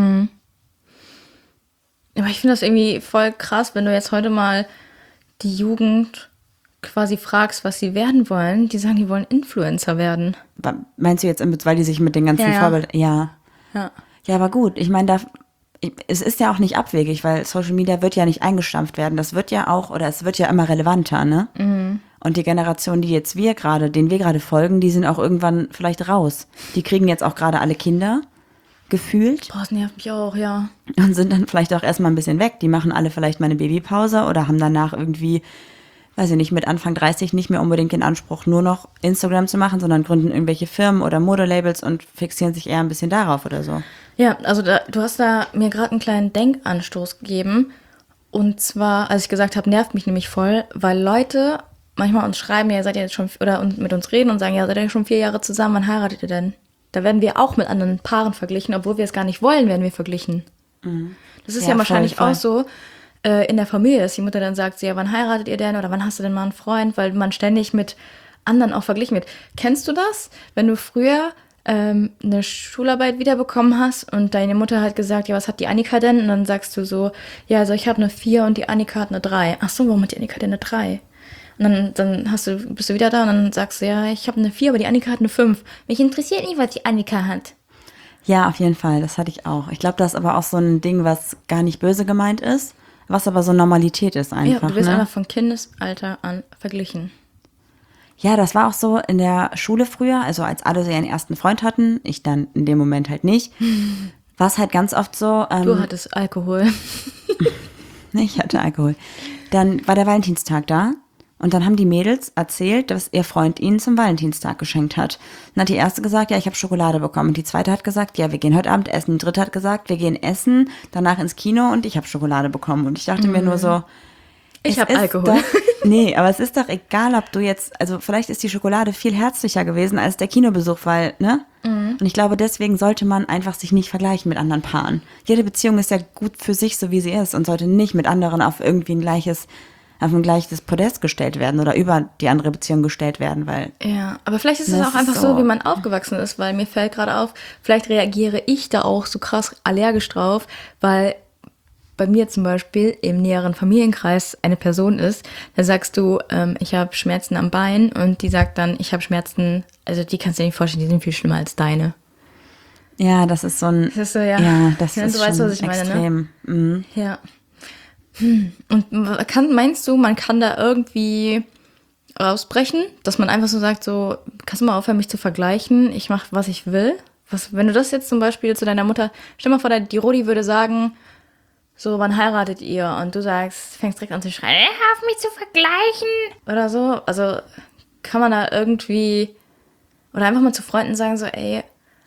Aber ich finde das irgendwie voll krass, wenn du jetzt heute mal die Jugend quasi fragst, was sie werden wollen. Die sagen, die wollen Influencer werden. Meinst du jetzt, weil die sich mit den ganzen Vorbildern... Ja. Ja, aber gut. Ich meine, es ist ja auch nicht abwegig, weil Social Media wird ja nicht eingestampft werden. Das wird ja auch, oder es wird ja immer relevanter, ne? Und die Generation, denen wir gerade folgen, die sind auch irgendwann vielleicht raus. Die kriegen jetzt auch gerade alle Kinder. gefühlt. Boah, das nervt mich auch, ja. Und sind dann vielleicht auch erstmal ein bisschen weg. Die machen alle vielleicht mal eine Babypause oder haben danach irgendwie, weiß ich nicht, mit Anfang 30 nicht mehr unbedingt den Anspruch, nur noch Instagram zu machen, sondern gründen irgendwelche Firmen oder Modelabels und fixieren sich eher ein bisschen darauf oder so. Ja, also du hast da mir gerade einen kleinen Denkanstoß gegeben. Und zwar, als ich gesagt habe, nervt mich nämlich voll, weil Leute manchmal uns schreiben, ja, seid ihr jetzt schon, oder mit uns reden und sagen, ja, seid ihr schon 4 Jahre zusammen, wann heiratet ihr denn? Da werden wir auch mit anderen Paaren verglichen, obwohl wir es gar nicht wollen, werden wir verglichen. Mhm. Das ist ja wahrscheinlich voll. Auch so in der Familie, dass die Mutter dann sagt, ja, wann heiratet ihr denn oder wann hast du denn mal einen Freund, weil man ständig mit anderen auch verglichen wird. Kennst du das, wenn du früher eine Schularbeit wiederbekommen hast und deine Mutter hat gesagt, ja, was hat die Annika denn? Und dann sagst du so, ja, also ich habe eine 4 und die Annika hat eine 3. Ach so, warum hat die Annika denn eine 3? Und dann bist du wieder da und dann sagst du, ja, ich habe eine 4, aber die Annika hat eine 5. Mich interessiert nicht, was die Annika hat. Ja, auf jeden Fall, das hatte ich auch. Ich glaube, das ist aber auch so ein Ding, was gar nicht böse gemeint ist, was aber so Normalität ist einfach. Ja, du wirst einfach von Kindesalter an verglichen. Ja, das war auch so in der Schule früher, also als alle so ihren ersten Freund hatten, ich dann in dem Moment halt nicht, war es halt ganz oft so. Du hattest Alkohol. Ich hatte Alkohol. Dann war der Valentinstag da und dann haben die Mädels erzählt, dass ihr Freund ihnen zum Valentinstag geschenkt hat. Dann hat die erste gesagt, ja, ich habe Schokolade bekommen. Und die zweite hat gesagt, ja, wir gehen heute Abend essen. Die dritte hat gesagt, wir gehen essen, danach ins Kino und ich habe Schokolade bekommen. Und ich dachte mir nur so, ich habe Alkohol. Doch, nee, aber es ist doch egal, ob du jetzt, also vielleicht ist die Schokolade viel herzlicher gewesen als der Kinobesuch, weil, ne? Mhm. Und ich glaube, deswegen sollte man einfach sich nicht vergleichen mit anderen Paaren. Jede Beziehung ist ja gut für sich, so wie sie ist und sollte nicht mit anderen auf irgendwie auf ein gleiches Podest gestellt werden oder über die andere Beziehung gestellt werden, weil... Ja, aber vielleicht ist es auch einfach so, wie man aufgewachsen ist, weil mir fällt gerade auf, vielleicht reagiere ich da auch so krass allergisch drauf, weil bei mir zum Beispiel im näheren Familienkreis eine Person ist, da sagst du, ich habe Schmerzen am Bein und die sagt dann, ich habe Schmerzen, also die kannst du dir nicht vorstellen, die sind viel schlimmer als deine. Ja, das ist so ein... Das ist so, ja. Ja, das ja, ist du schon weißt, was ich extrem. Meine, ne? Mhm. Ja. Und meinst du, man kann da irgendwie rausbrechen, dass man einfach so sagt, so, kannst du mal aufhören, mich zu vergleichen, ich mache, was ich will? Wenn du das jetzt zum Beispiel zu deiner Mutter, stell mal vor, die Rodi würde sagen, so, wann heiratet ihr? Und du fängst direkt an zu schreien, hör auf mich zu vergleichen! Oder so. Also kann man da irgendwie, oder einfach mal zu Freunden sagen, so, ey.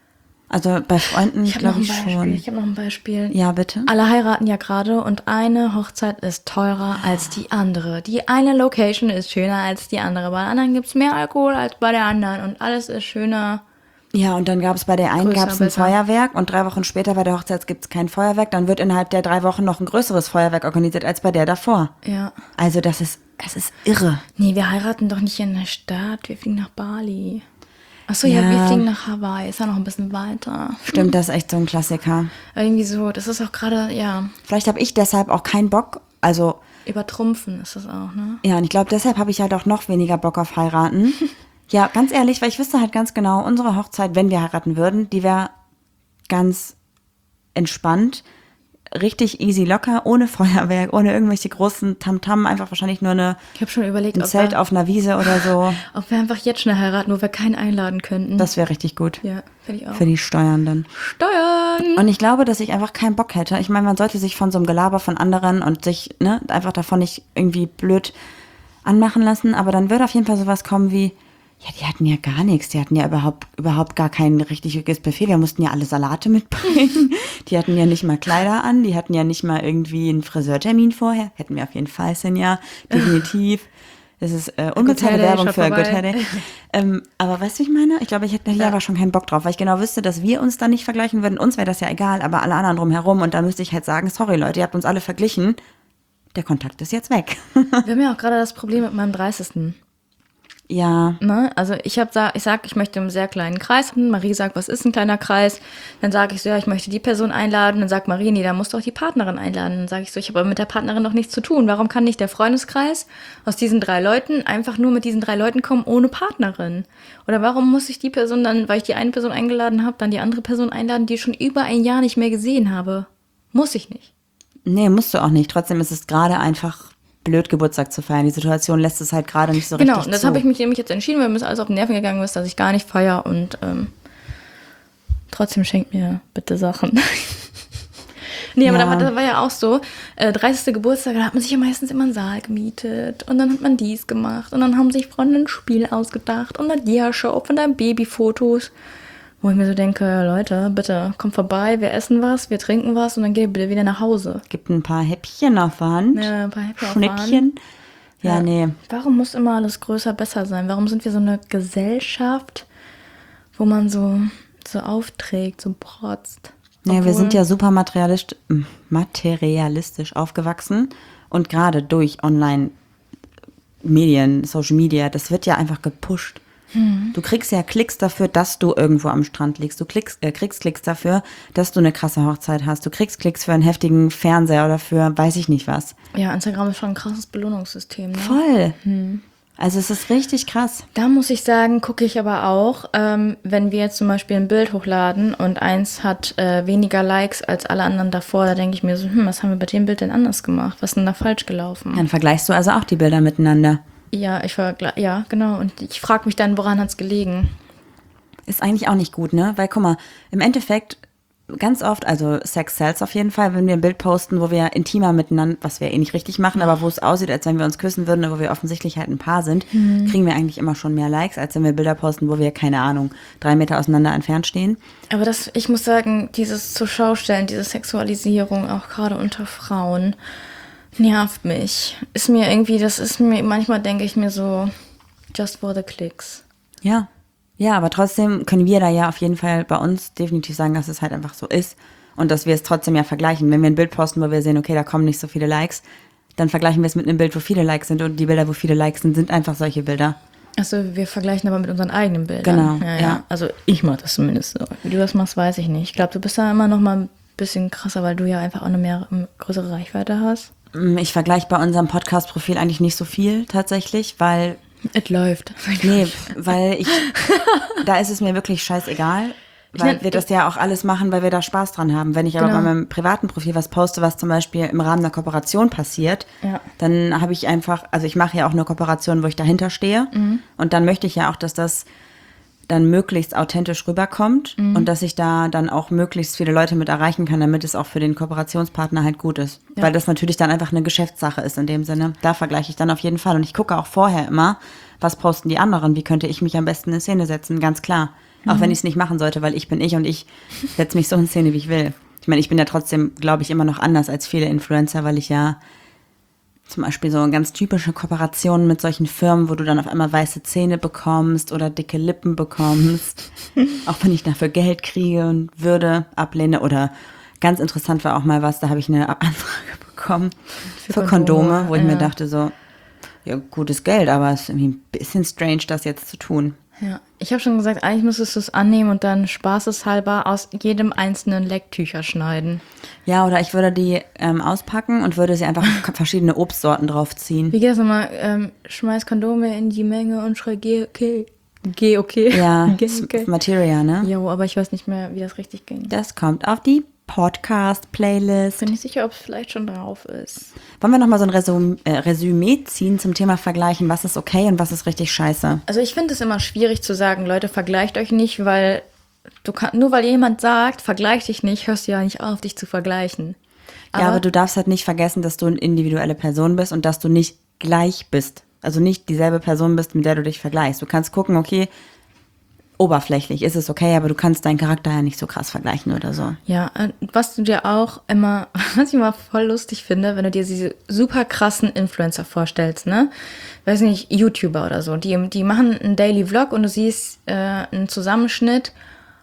Also bei Freunden glaube ich schon. Ich habe noch ein Beispiel. Ja, bitte. Alle heiraten ja gerade und eine Hochzeit ist teurer als die andere. Die eine Location ist schöner als die andere. Bei der anderen gibt es mehr Alkohol als bei der anderen und alles ist schöner. Ja, und dann gab es bei der einen ein Feuerwerk und 3 Wochen später bei der Hochzeit gibt es kein Feuerwerk. Dann wird innerhalb der 3 Wochen noch ein größeres Feuerwerk organisiert als bei der davor. Ja. Also das ist irre. Nee, wir heiraten doch nicht in der Stadt. Wir fliegen nach Bali. Achso, ja, wir fliegen nach Hawaii. Ist ja noch ein bisschen weiter. Stimmt, das ist echt so ein Klassiker. Irgendwie so, das ist auch gerade, ja. Vielleicht habe ich deshalb auch keinen Bock, also... Übertrumpfen ist das auch, ne? Ja, und ich glaube, deshalb habe ich halt auch noch weniger Bock auf heiraten. Ja, ganz ehrlich, weil ich wüsste halt ganz genau, unsere Hochzeit, wenn wir heiraten würden, die wäre ganz entspannt, richtig easy locker, ohne Feuerwerk, ohne irgendwelche großen Tamtam, einfach wahrscheinlich nur ich habe schon überlegt, ein Zelt auf einer Wiese oder so. Ob wir einfach jetzt schnell heiraten, wo wir keinen einladen könnten. Das wäre richtig gut. Ja, finde ich auch. Für die Steuern dann. Steuern! Und ich glaube, dass ich einfach keinen Bock hätte. Ich meine, man sollte sich von so einem Gelaber von anderen und sich einfach davon nicht irgendwie blöd anmachen lassen, aber dann würde auf jeden Fall sowas kommen wie, ja, die hatten ja gar nichts. Die hatten ja überhaupt gar kein richtiges Buffet. Wir mussten ja alle Salate mitbringen. Die hatten ja nicht mal Kleider an. Die hatten ja nicht mal irgendwie einen Friseurtermin vorher. Hätten wir auf jeden Fall, Sinja. Definitiv. Das ist unbezahlte Werbung für Good Hair Day. Aber weißt du, wie ich meine? Ich glaube, ich hätte hier aber schon keinen Bock drauf, weil ich genau wüsste, dass wir uns dann nicht vergleichen würden. Uns wäre das ja egal, aber alle anderen drumherum. Und da müsste ich halt sagen, sorry Leute, ihr habt uns alle verglichen. Der Kontakt ist jetzt weg. Wir haben ja auch gerade das Problem mit meinem 30. Ja. Ne? Also ich sag, ich möchte einen sehr kleinen Kreis. Marie sagt, was ist ein kleiner Kreis? Dann sage ich so, ja, ich möchte die Person einladen. Dann sagt Marie, nee, da musst du auch die Partnerin einladen. Dann sage ich so, ich habe aber mit der Partnerin noch nichts zu tun. Warum kann nicht der Freundeskreis aus diesen 3 Leuten einfach nur mit diesen 3 Leuten kommen ohne Partnerin? Oder warum muss ich die Person dann, weil ich die eine Person eingeladen habe, dann die andere Person einladen, die ich schon über ein Jahr nicht mehr gesehen habe? Muss ich nicht. Nee, musst du auch nicht. Trotzdem ist es gerade einfach blöd, Geburtstag zu feiern. Die Situation lässt es halt gerade nicht so richtig zu. Genau, und das habe ich mich nämlich jetzt entschieden, weil mir das alles auf den Nerven gegangen ist, dass ich gar nicht feiere und Trotzdem schenkt mir bitte Sachen. Nee, aber Ja. da war ja auch so, 30. Geburtstag, da hat man sich ja meistens immer einen Saal gemietet und dann hat man dies gemacht und dann haben sich Freunde ein Spiel ausgedacht und eine Dia-Show von deinen Babyfotos, wo ich mir so denke, Leute, bitte, kommt vorbei, wir essen was, wir trinken was und dann geht ihr bitte wieder nach Hause. Gibt ein paar Häppchen auf der Hand. Ja, ein paar Häppchen auf der Hand. Schnittchen. Ja, nee. Warum muss immer alles größer, besser sein? Warum sind wir so eine Gesellschaft, wo man so aufträgt, so protzt? Nee, wir Obwohl- sind ja super materialistisch aufgewachsen und gerade durch Online-Medien, Social Media, das wird ja einfach gepusht. Du kriegst ja Klicks dafür, dass du irgendwo am Strand liegst. Du kriegst Klicks dafür, dass du eine krasse Hochzeit hast. Du kriegst Klicks für einen heftigen Fernseher oder für weiß ich nicht was. Ja, Instagram ist schon ein krasses Belohnungssystem. Ne? Voll. Also es ist richtig krass. Da muss ich sagen, gucke ich aber auch, wenn wir jetzt zum Beispiel ein Bild hochladen und eins hat weniger Likes als alle anderen davor, da denke ich mir so, was haben wir bei dem Bild denn anders gemacht? Was ist denn da falsch gelaufen? Dann vergleichst du also auch die Bilder miteinander. Ja, ja, genau. Und ich frage mich dann, woran hat es gelegen? Ist eigentlich auch nicht gut, ne? Weil, guck mal, im Endeffekt ganz oft, also Sex sells auf jeden Fall, wenn wir ein Bild posten, wo wir intimer miteinander, was wir eh nicht richtig machen, aber wo es aussieht, als wenn wir uns küssen würden, wo wir offensichtlich halt ein Paar sind, kriegen wir eigentlich immer schon mehr Likes, als wenn wir Bilder posten, wo wir, keine Ahnung, 3 Meter auseinander entfernt stehen. Aber ich muss sagen, dieses zur Schaustellen, diese Sexualisierung, auch gerade unter Frauen, nervt mich. Manchmal denke ich mir so, just for the clicks. Ja. Ja, aber trotzdem können wir da ja auf jeden Fall bei uns definitiv sagen, dass es halt einfach so ist und dass wir es trotzdem ja vergleichen. Wenn wir ein Bild posten, wo wir sehen, okay, da kommen nicht so viele Likes, dann vergleichen wir es mit einem Bild, wo viele Likes sind und die Bilder, wo viele Likes sind, sind einfach solche Bilder. Also wir vergleichen aber mit unseren eigenen Bildern. Genau, Ja. ja. Also ich mache das zumindest so. Wie du das machst, weiß ich nicht. Ich glaube, du bist da immer noch mal ein bisschen krasser, weil du ja einfach auch eine größere Reichweite hast. Ich vergleiche bei unserem Podcast-Profil eigentlich nicht so viel tatsächlich, weil Es läuft. Nee, da ist es mir wirklich scheißegal, weil wir das ja auch alles machen, weil wir da Spaß dran haben. Wenn ich aber Genau. bei meinem privaten Profil was poste, was zum Beispiel im Rahmen einer Kooperation passiert, Ja. dann habe ich einfach, also ich mache ja auch eine Kooperation, wo ich dahinter stehe und dann möchte ich ja auch, dass das dann möglichst authentisch rüberkommt und dass ich da dann auch möglichst viele Leute mit erreichen kann, damit es auch für den Kooperationspartner halt gut ist. Ja. Weil das natürlich dann einfach eine Geschäftssache ist in dem Sinne. Da vergleiche ich dann auf jeden Fall. Und ich gucke auch vorher immer, was posten die anderen, wie könnte ich mich am besten in Szene setzen, ganz klar. Auch wenn ich es nicht machen sollte, weil ich bin ich und ich setze mich so in Szene, wie ich will. Ich meine, ich bin ja trotzdem, glaube ich, immer noch anders als viele Influencer, weil ich ja zum Beispiel so ganz typische Kooperationen mit solchen Firmen, wo du dann auf einmal weiße Zähne bekommst oder dicke Lippen bekommst. Auch wenn ich dafür Geld kriege und würde, ablehne. Oder ganz interessant war auch mal was, da habe ich eine Anfrage bekommen für Kondome, wo ich mir dachte so, ja, gutes Geld, aber es ist irgendwie ein bisschen strange, das jetzt zu tun. Ja, ich habe schon gesagt, eigentlich müsstest du es annehmen und dann spaßeshalber aus jedem einzelnen Lecktücher schneiden. Ja, oder ich würde die auspacken und würde sie einfach verschiedene Obstsorten draufziehen. Wie geht das nochmal? Schmeiß Kondome in die Menge und schrei, geh okay. Geh okay. Ja, Geh okay. Materia, ne? Jo, aber ich weiß nicht mehr, wie das richtig ging. Das kommt auf die Podcast-Playlist. Bin nicht sicher, ob es vielleicht schon drauf ist. Wollen wir nochmal so ein Resümee ziehen zum Thema Vergleichen? Was ist okay und was ist richtig scheiße? Also ich finde es immer schwierig zu sagen, Leute, vergleicht euch nicht, weil nur weil jemand sagt, vergleich dich nicht, hörst du ja nicht auf, dich zu vergleichen. Ja, aber du darfst halt nicht vergessen, dass du eine individuelle Person bist und dass du nicht gleich bist. Also nicht dieselbe Person bist, mit der du dich vergleichst. Du kannst gucken, okay, oberflächlich ist es okay, aber du kannst deinen Charakter ja nicht so krass vergleichen oder so. Ja, was du dir auch immer, was ich immer voll lustig finde, wenn du dir diese super krassen Influencer vorstellst, ne? Weiß nicht, YouTuber oder so, die machen einen Daily Vlog und du siehst einen Zusammenschnitt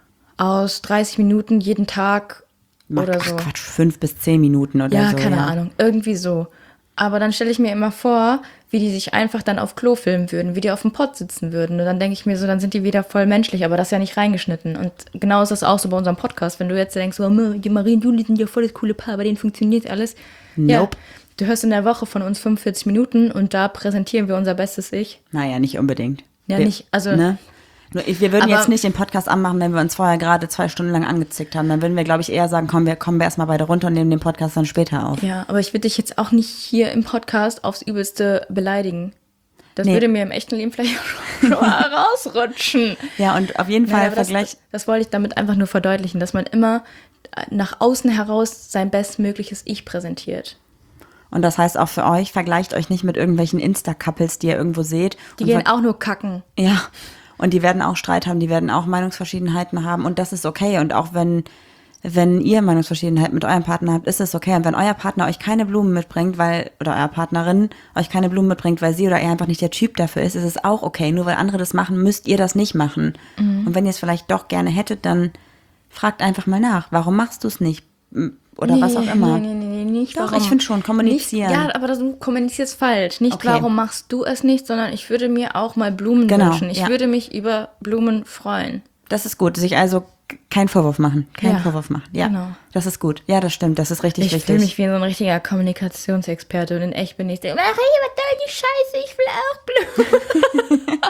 aus 30 Minuten jeden Tag oder so. Quatsch, 5 bis 10 Minuten oder Ja, so. keine Ahnung, irgendwie so. Aber dann stelle ich mir immer vor, wie die sich einfach dann auf Klo filmen würden, wie die auf dem Pott sitzen würden. Und dann denke ich mir so, dann sind die wieder voll menschlich, aber das ist ja nicht reingeschnitten. Und genau ist das auch so bei unserem Podcast. Wenn du jetzt denkst, die Marie und Juli sind ja voll das coole Paar, bei denen funktioniert alles. Nope. Ja, du hörst in der Woche von uns 45 Minuten und da präsentieren wir unser bestes Ich. Naja, nicht unbedingt. Ja, nicht, also... Ne? Wir würden Aber- jetzt nicht den Podcast anmachen, wenn wir uns vorher gerade 2 Stunden lang angezickt haben. Dann würden wir, glaube ich, eher sagen, kommen wir erstmal beide runter und nehmen den Podcast dann später auf. Ja, aber ich würde dich jetzt auch nicht hier im Podcast aufs Übelste beleidigen. Das würde mir im echten Leben vielleicht schon mal rausrutschen. Ja, und auf jeden Fall Vergleich. Das wollte ich damit einfach nur verdeutlichen, dass man immer nach außen heraus sein bestmögliches Ich präsentiert. Und das heißt auch für euch, vergleicht euch nicht mit irgendwelchen Insta-Couples, die ihr irgendwo seht. Die gehen auch nur kacken. Ja, und die werden auch Streit haben, die werden auch Meinungsverschiedenheiten haben und das ist okay. Und auch wenn ihr Meinungsverschiedenheiten mit eurem Partner habt, ist es okay. Und wenn euer Partner euch keine Blumen mitbringt, oder eure Partnerin euch keine Blumen mitbringt, weil sie oder er einfach nicht der Typ dafür ist es auch okay. Nur weil andere das machen, müsst ihr das nicht machen. Und wenn ihr es vielleicht doch gerne hättet, dann fragt einfach mal nach. Warum machst du es nicht? Oder was auch immer. Nee, nicht Doch, warum. ich finde schon, kommunizieren. Nicht, ja, aber du kommunizierst falsch. Nicht, Okay. warum machst du es nicht, sondern ich würde mir auch mal Blumen wünschen. Ich würde mich über Blumen freuen. Das ist gut. Sich also keinen Vorwurf machen. Ja, Ja, genau. Das ist gut. Ja, das stimmt. Das ist richtig, Ich richtig. fühle mich wie so ein richtiger Kommunikationsexperte und in echt bin ich so, mach was soll die Scheiße, ich will auch Blumen.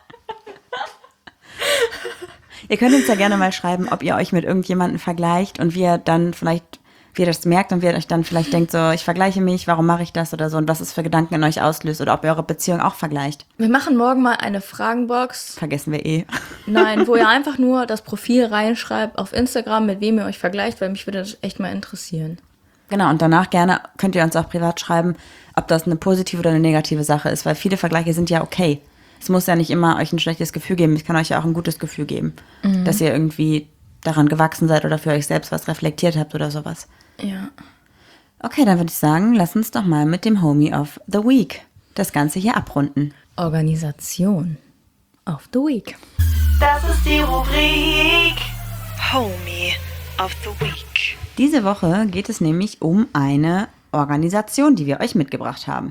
Ihr könnt uns ja gerne mal schreiben, ob ihr euch mit irgendjemandem vergleicht und wie ihr das merkt und wie ihr euch dann vielleicht denkt, so, ich vergleiche mich, warum mache ich das oder so und was es für Gedanken in euch auslöst oder ob ihr eure Beziehung auch vergleicht. Wir machen morgen mal eine Fragenbox. Vergessen wir eh. Nein, wo ihr einfach nur das Profil reinschreibt auf Instagram, mit wem ihr euch vergleicht, weil mich würde das echt mal interessieren. Genau, und danach gerne könnt ihr uns auch privat schreiben, ob das eine positive oder eine negative Sache ist, weil viele Vergleiche sind ja okay. Es muss ja nicht immer euch ein schlechtes Gefühl geben, es kann euch ja auch ein gutes Gefühl geben, dass ihr irgendwie daran gewachsen seid oder für euch selbst was reflektiert habt oder sowas. Ja. Okay, dann würde ich sagen, lass uns doch mal mit dem Homie of the Week das Ganze hier abrunden. Organisation of the Week. Das ist die Rubrik Homie of the Week. Diese Woche geht es nämlich um eine Organisation, die wir euch mitgebracht haben.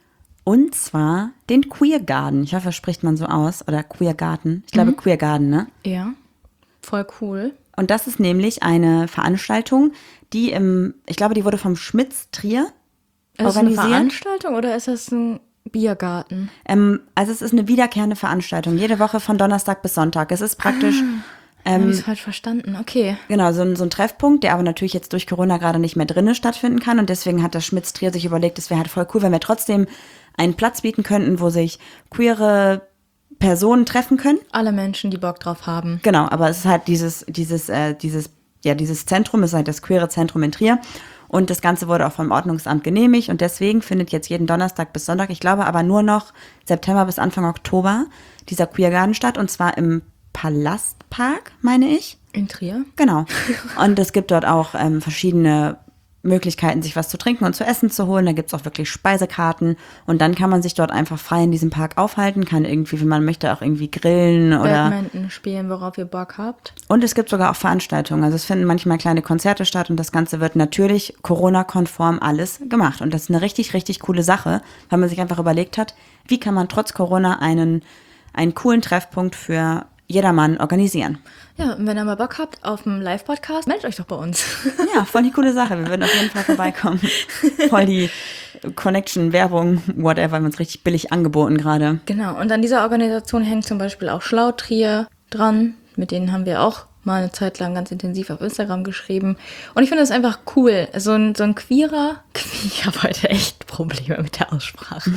Und zwar den Queer Garden. Ich hoffe, spricht man so aus. Oder Queer Garden. Ich glaube Queer Garden, ne? Ja, voll cool. Und das ist nämlich eine Veranstaltung, die ich glaube, die wurde vom Schmitz Trier Ist das eine organisiert. Veranstaltung oder ist das ein Biergarten? Also es ist eine wiederkehrende Veranstaltung, jede Woche von Donnerstag bis Sonntag. Es ist praktisch Habe ich es falsch verstanden? Okay. genau so ein Treffpunkt, der aber natürlich jetzt durch Corona gerade nicht mehr drinnen stattfinden kann. Und deswegen hat das Schmitz Trier sich überlegt, es wäre halt voll cool, wenn wir trotzdem einen Platz bieten könnten, wo sich queere Personen treffen können. Alle Menschen, die Bock drauf haben. Genau, aber es ist halt dieses Zentrum, es ist halt das queere Zentrum in Trier. Und das Ganze wurde auch vom Ordnungsamt genehmigt und deswegen findet jetzt jeden Donnerstag bis Sonntag, ich glaube aber nur noch September bis Anfang Oktober, dieser Queer Garden statt und zwar im Palastpark, meine ich. In Trier? Genau. Und es gibt dort auch verschiedene Möglichkeiten, sich was zu trinken und zu essen zu holen. Da gibt es auch wirklich Speisekarten und dann kann man sich dort einfach frei in diesem Park aufhalten, kann irgendwie, wenn man möchte, auch irgendwie grillen oder... Badminton spielen, worauf ihr Bock habt. Und es gibt sogar auch Veranstaltungen. Also es finden manchmal kleine Konzerte statt und das Ganze wird natürlich Corona-konform alles gemacht. Und das ist eine richtig, richtig coole Sache, weil man sich einfach überlegt hat, wie kann man trotz Corona einen coolen Treffpunkt für jedermann organisieren. Ja, und wenn ihr mal Bock habt auf einen Live-Podcast, meldet euch doch bei uns. Ja, voll die coole Sache. Wir würden auf jeden Fall vorbeikommen. Voll die Connection, Werbung, whatever, wir haben uns richtig billig angeboten gerade. Genau, und an dieser Organisation hängt zum Beispiel auch Schlau Trier dran. Mit denen haben wir auch mal eine Zeit lang ganz intensiv auf Instagram geschrieben. Und ich finde das einfach cool. So ein queerer, ich habe heute echt Probleme mit der Aussprache.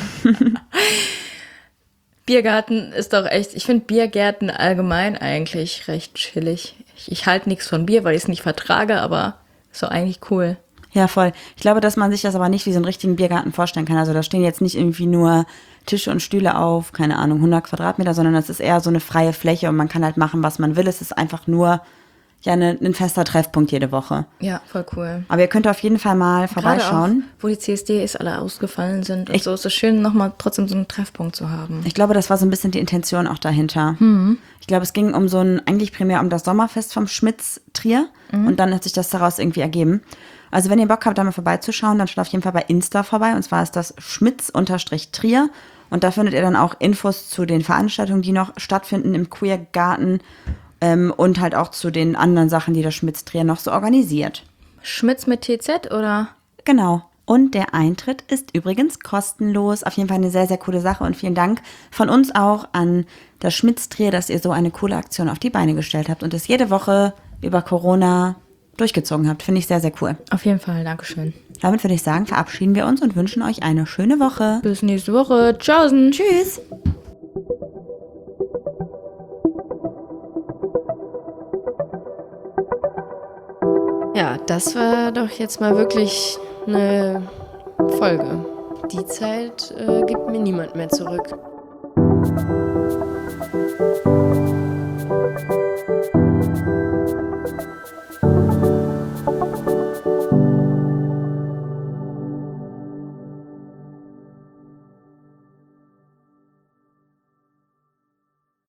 Biergarten ist doch echt, ich finde Biergärten allgemein eigentlich recht chillig. Ich halte nichts von Bier, weil ich es nicht vertrage, aber ist doch eigentlich cool. Ja, voll. Ich glaube, dass man sich das aber nicht wie so einen richtigen Biergarten vorstellen kann. Also da stehen jetzt nicht irgendwie nur Tische und Stühle auf, keine Ahnung, 100 Quadratmeter, sondern das ist eher so eine freie Fläche und man kann halt machen, was man will. Es ist einfach nur ja ein fester Treffpunkt jede Woche. Ja, voll cool. Aber ihr könnt auf jeden Fall mal vorbeischauen. Auch, wo die CSDs alle ausgefallen sind und so ist es schön, nochmal trotzdem so einen Treffpunkt zu haben. Ich glaube, das war so ein bisschen die Intention auch dahinter. Ich glaube, es ging um eigentlich primär um das Sommerfest vom Schmitz Trier und dann hat sich das daraus irgendwie ergeben. Also wenn ihr Bock habt, da mal vorbeizuschauen, dann schaut auf jeden Fall bei Insta vorbei und zwar ist das Schmitz_Trier und da findet ihr dann auch Infos zu den Veranstaltungen, die noch stattfinden im Queer Garten und halt auch zu den anderen Sachen, die das Schmitz Trier noch so organisiert. Schmitz mit TZ oder? Genau. Und der Eintritt ist übrigens kostenlos. Auf jeden Fall eine sehr, sehr coole Sache. Und vielen Dank von uns auch an das Schmitz Trier, dass ihr so eine coole Aktion auf die Beine gestellt habt und es jede Woche über Corona durchgezogen habt. Finde ich sehr, sehr cool. Auf jeden Fall, Dankeschön. Damit würde ich sagen, verabschieden wir uns und wünschen euch eine schöne Woche. Bis nächste Woche. Tschaußen. Tschüss. Ja, das war doch jetzt mal wirklich eine Folge. Die Zeit gibt mir niemand mehr zurück.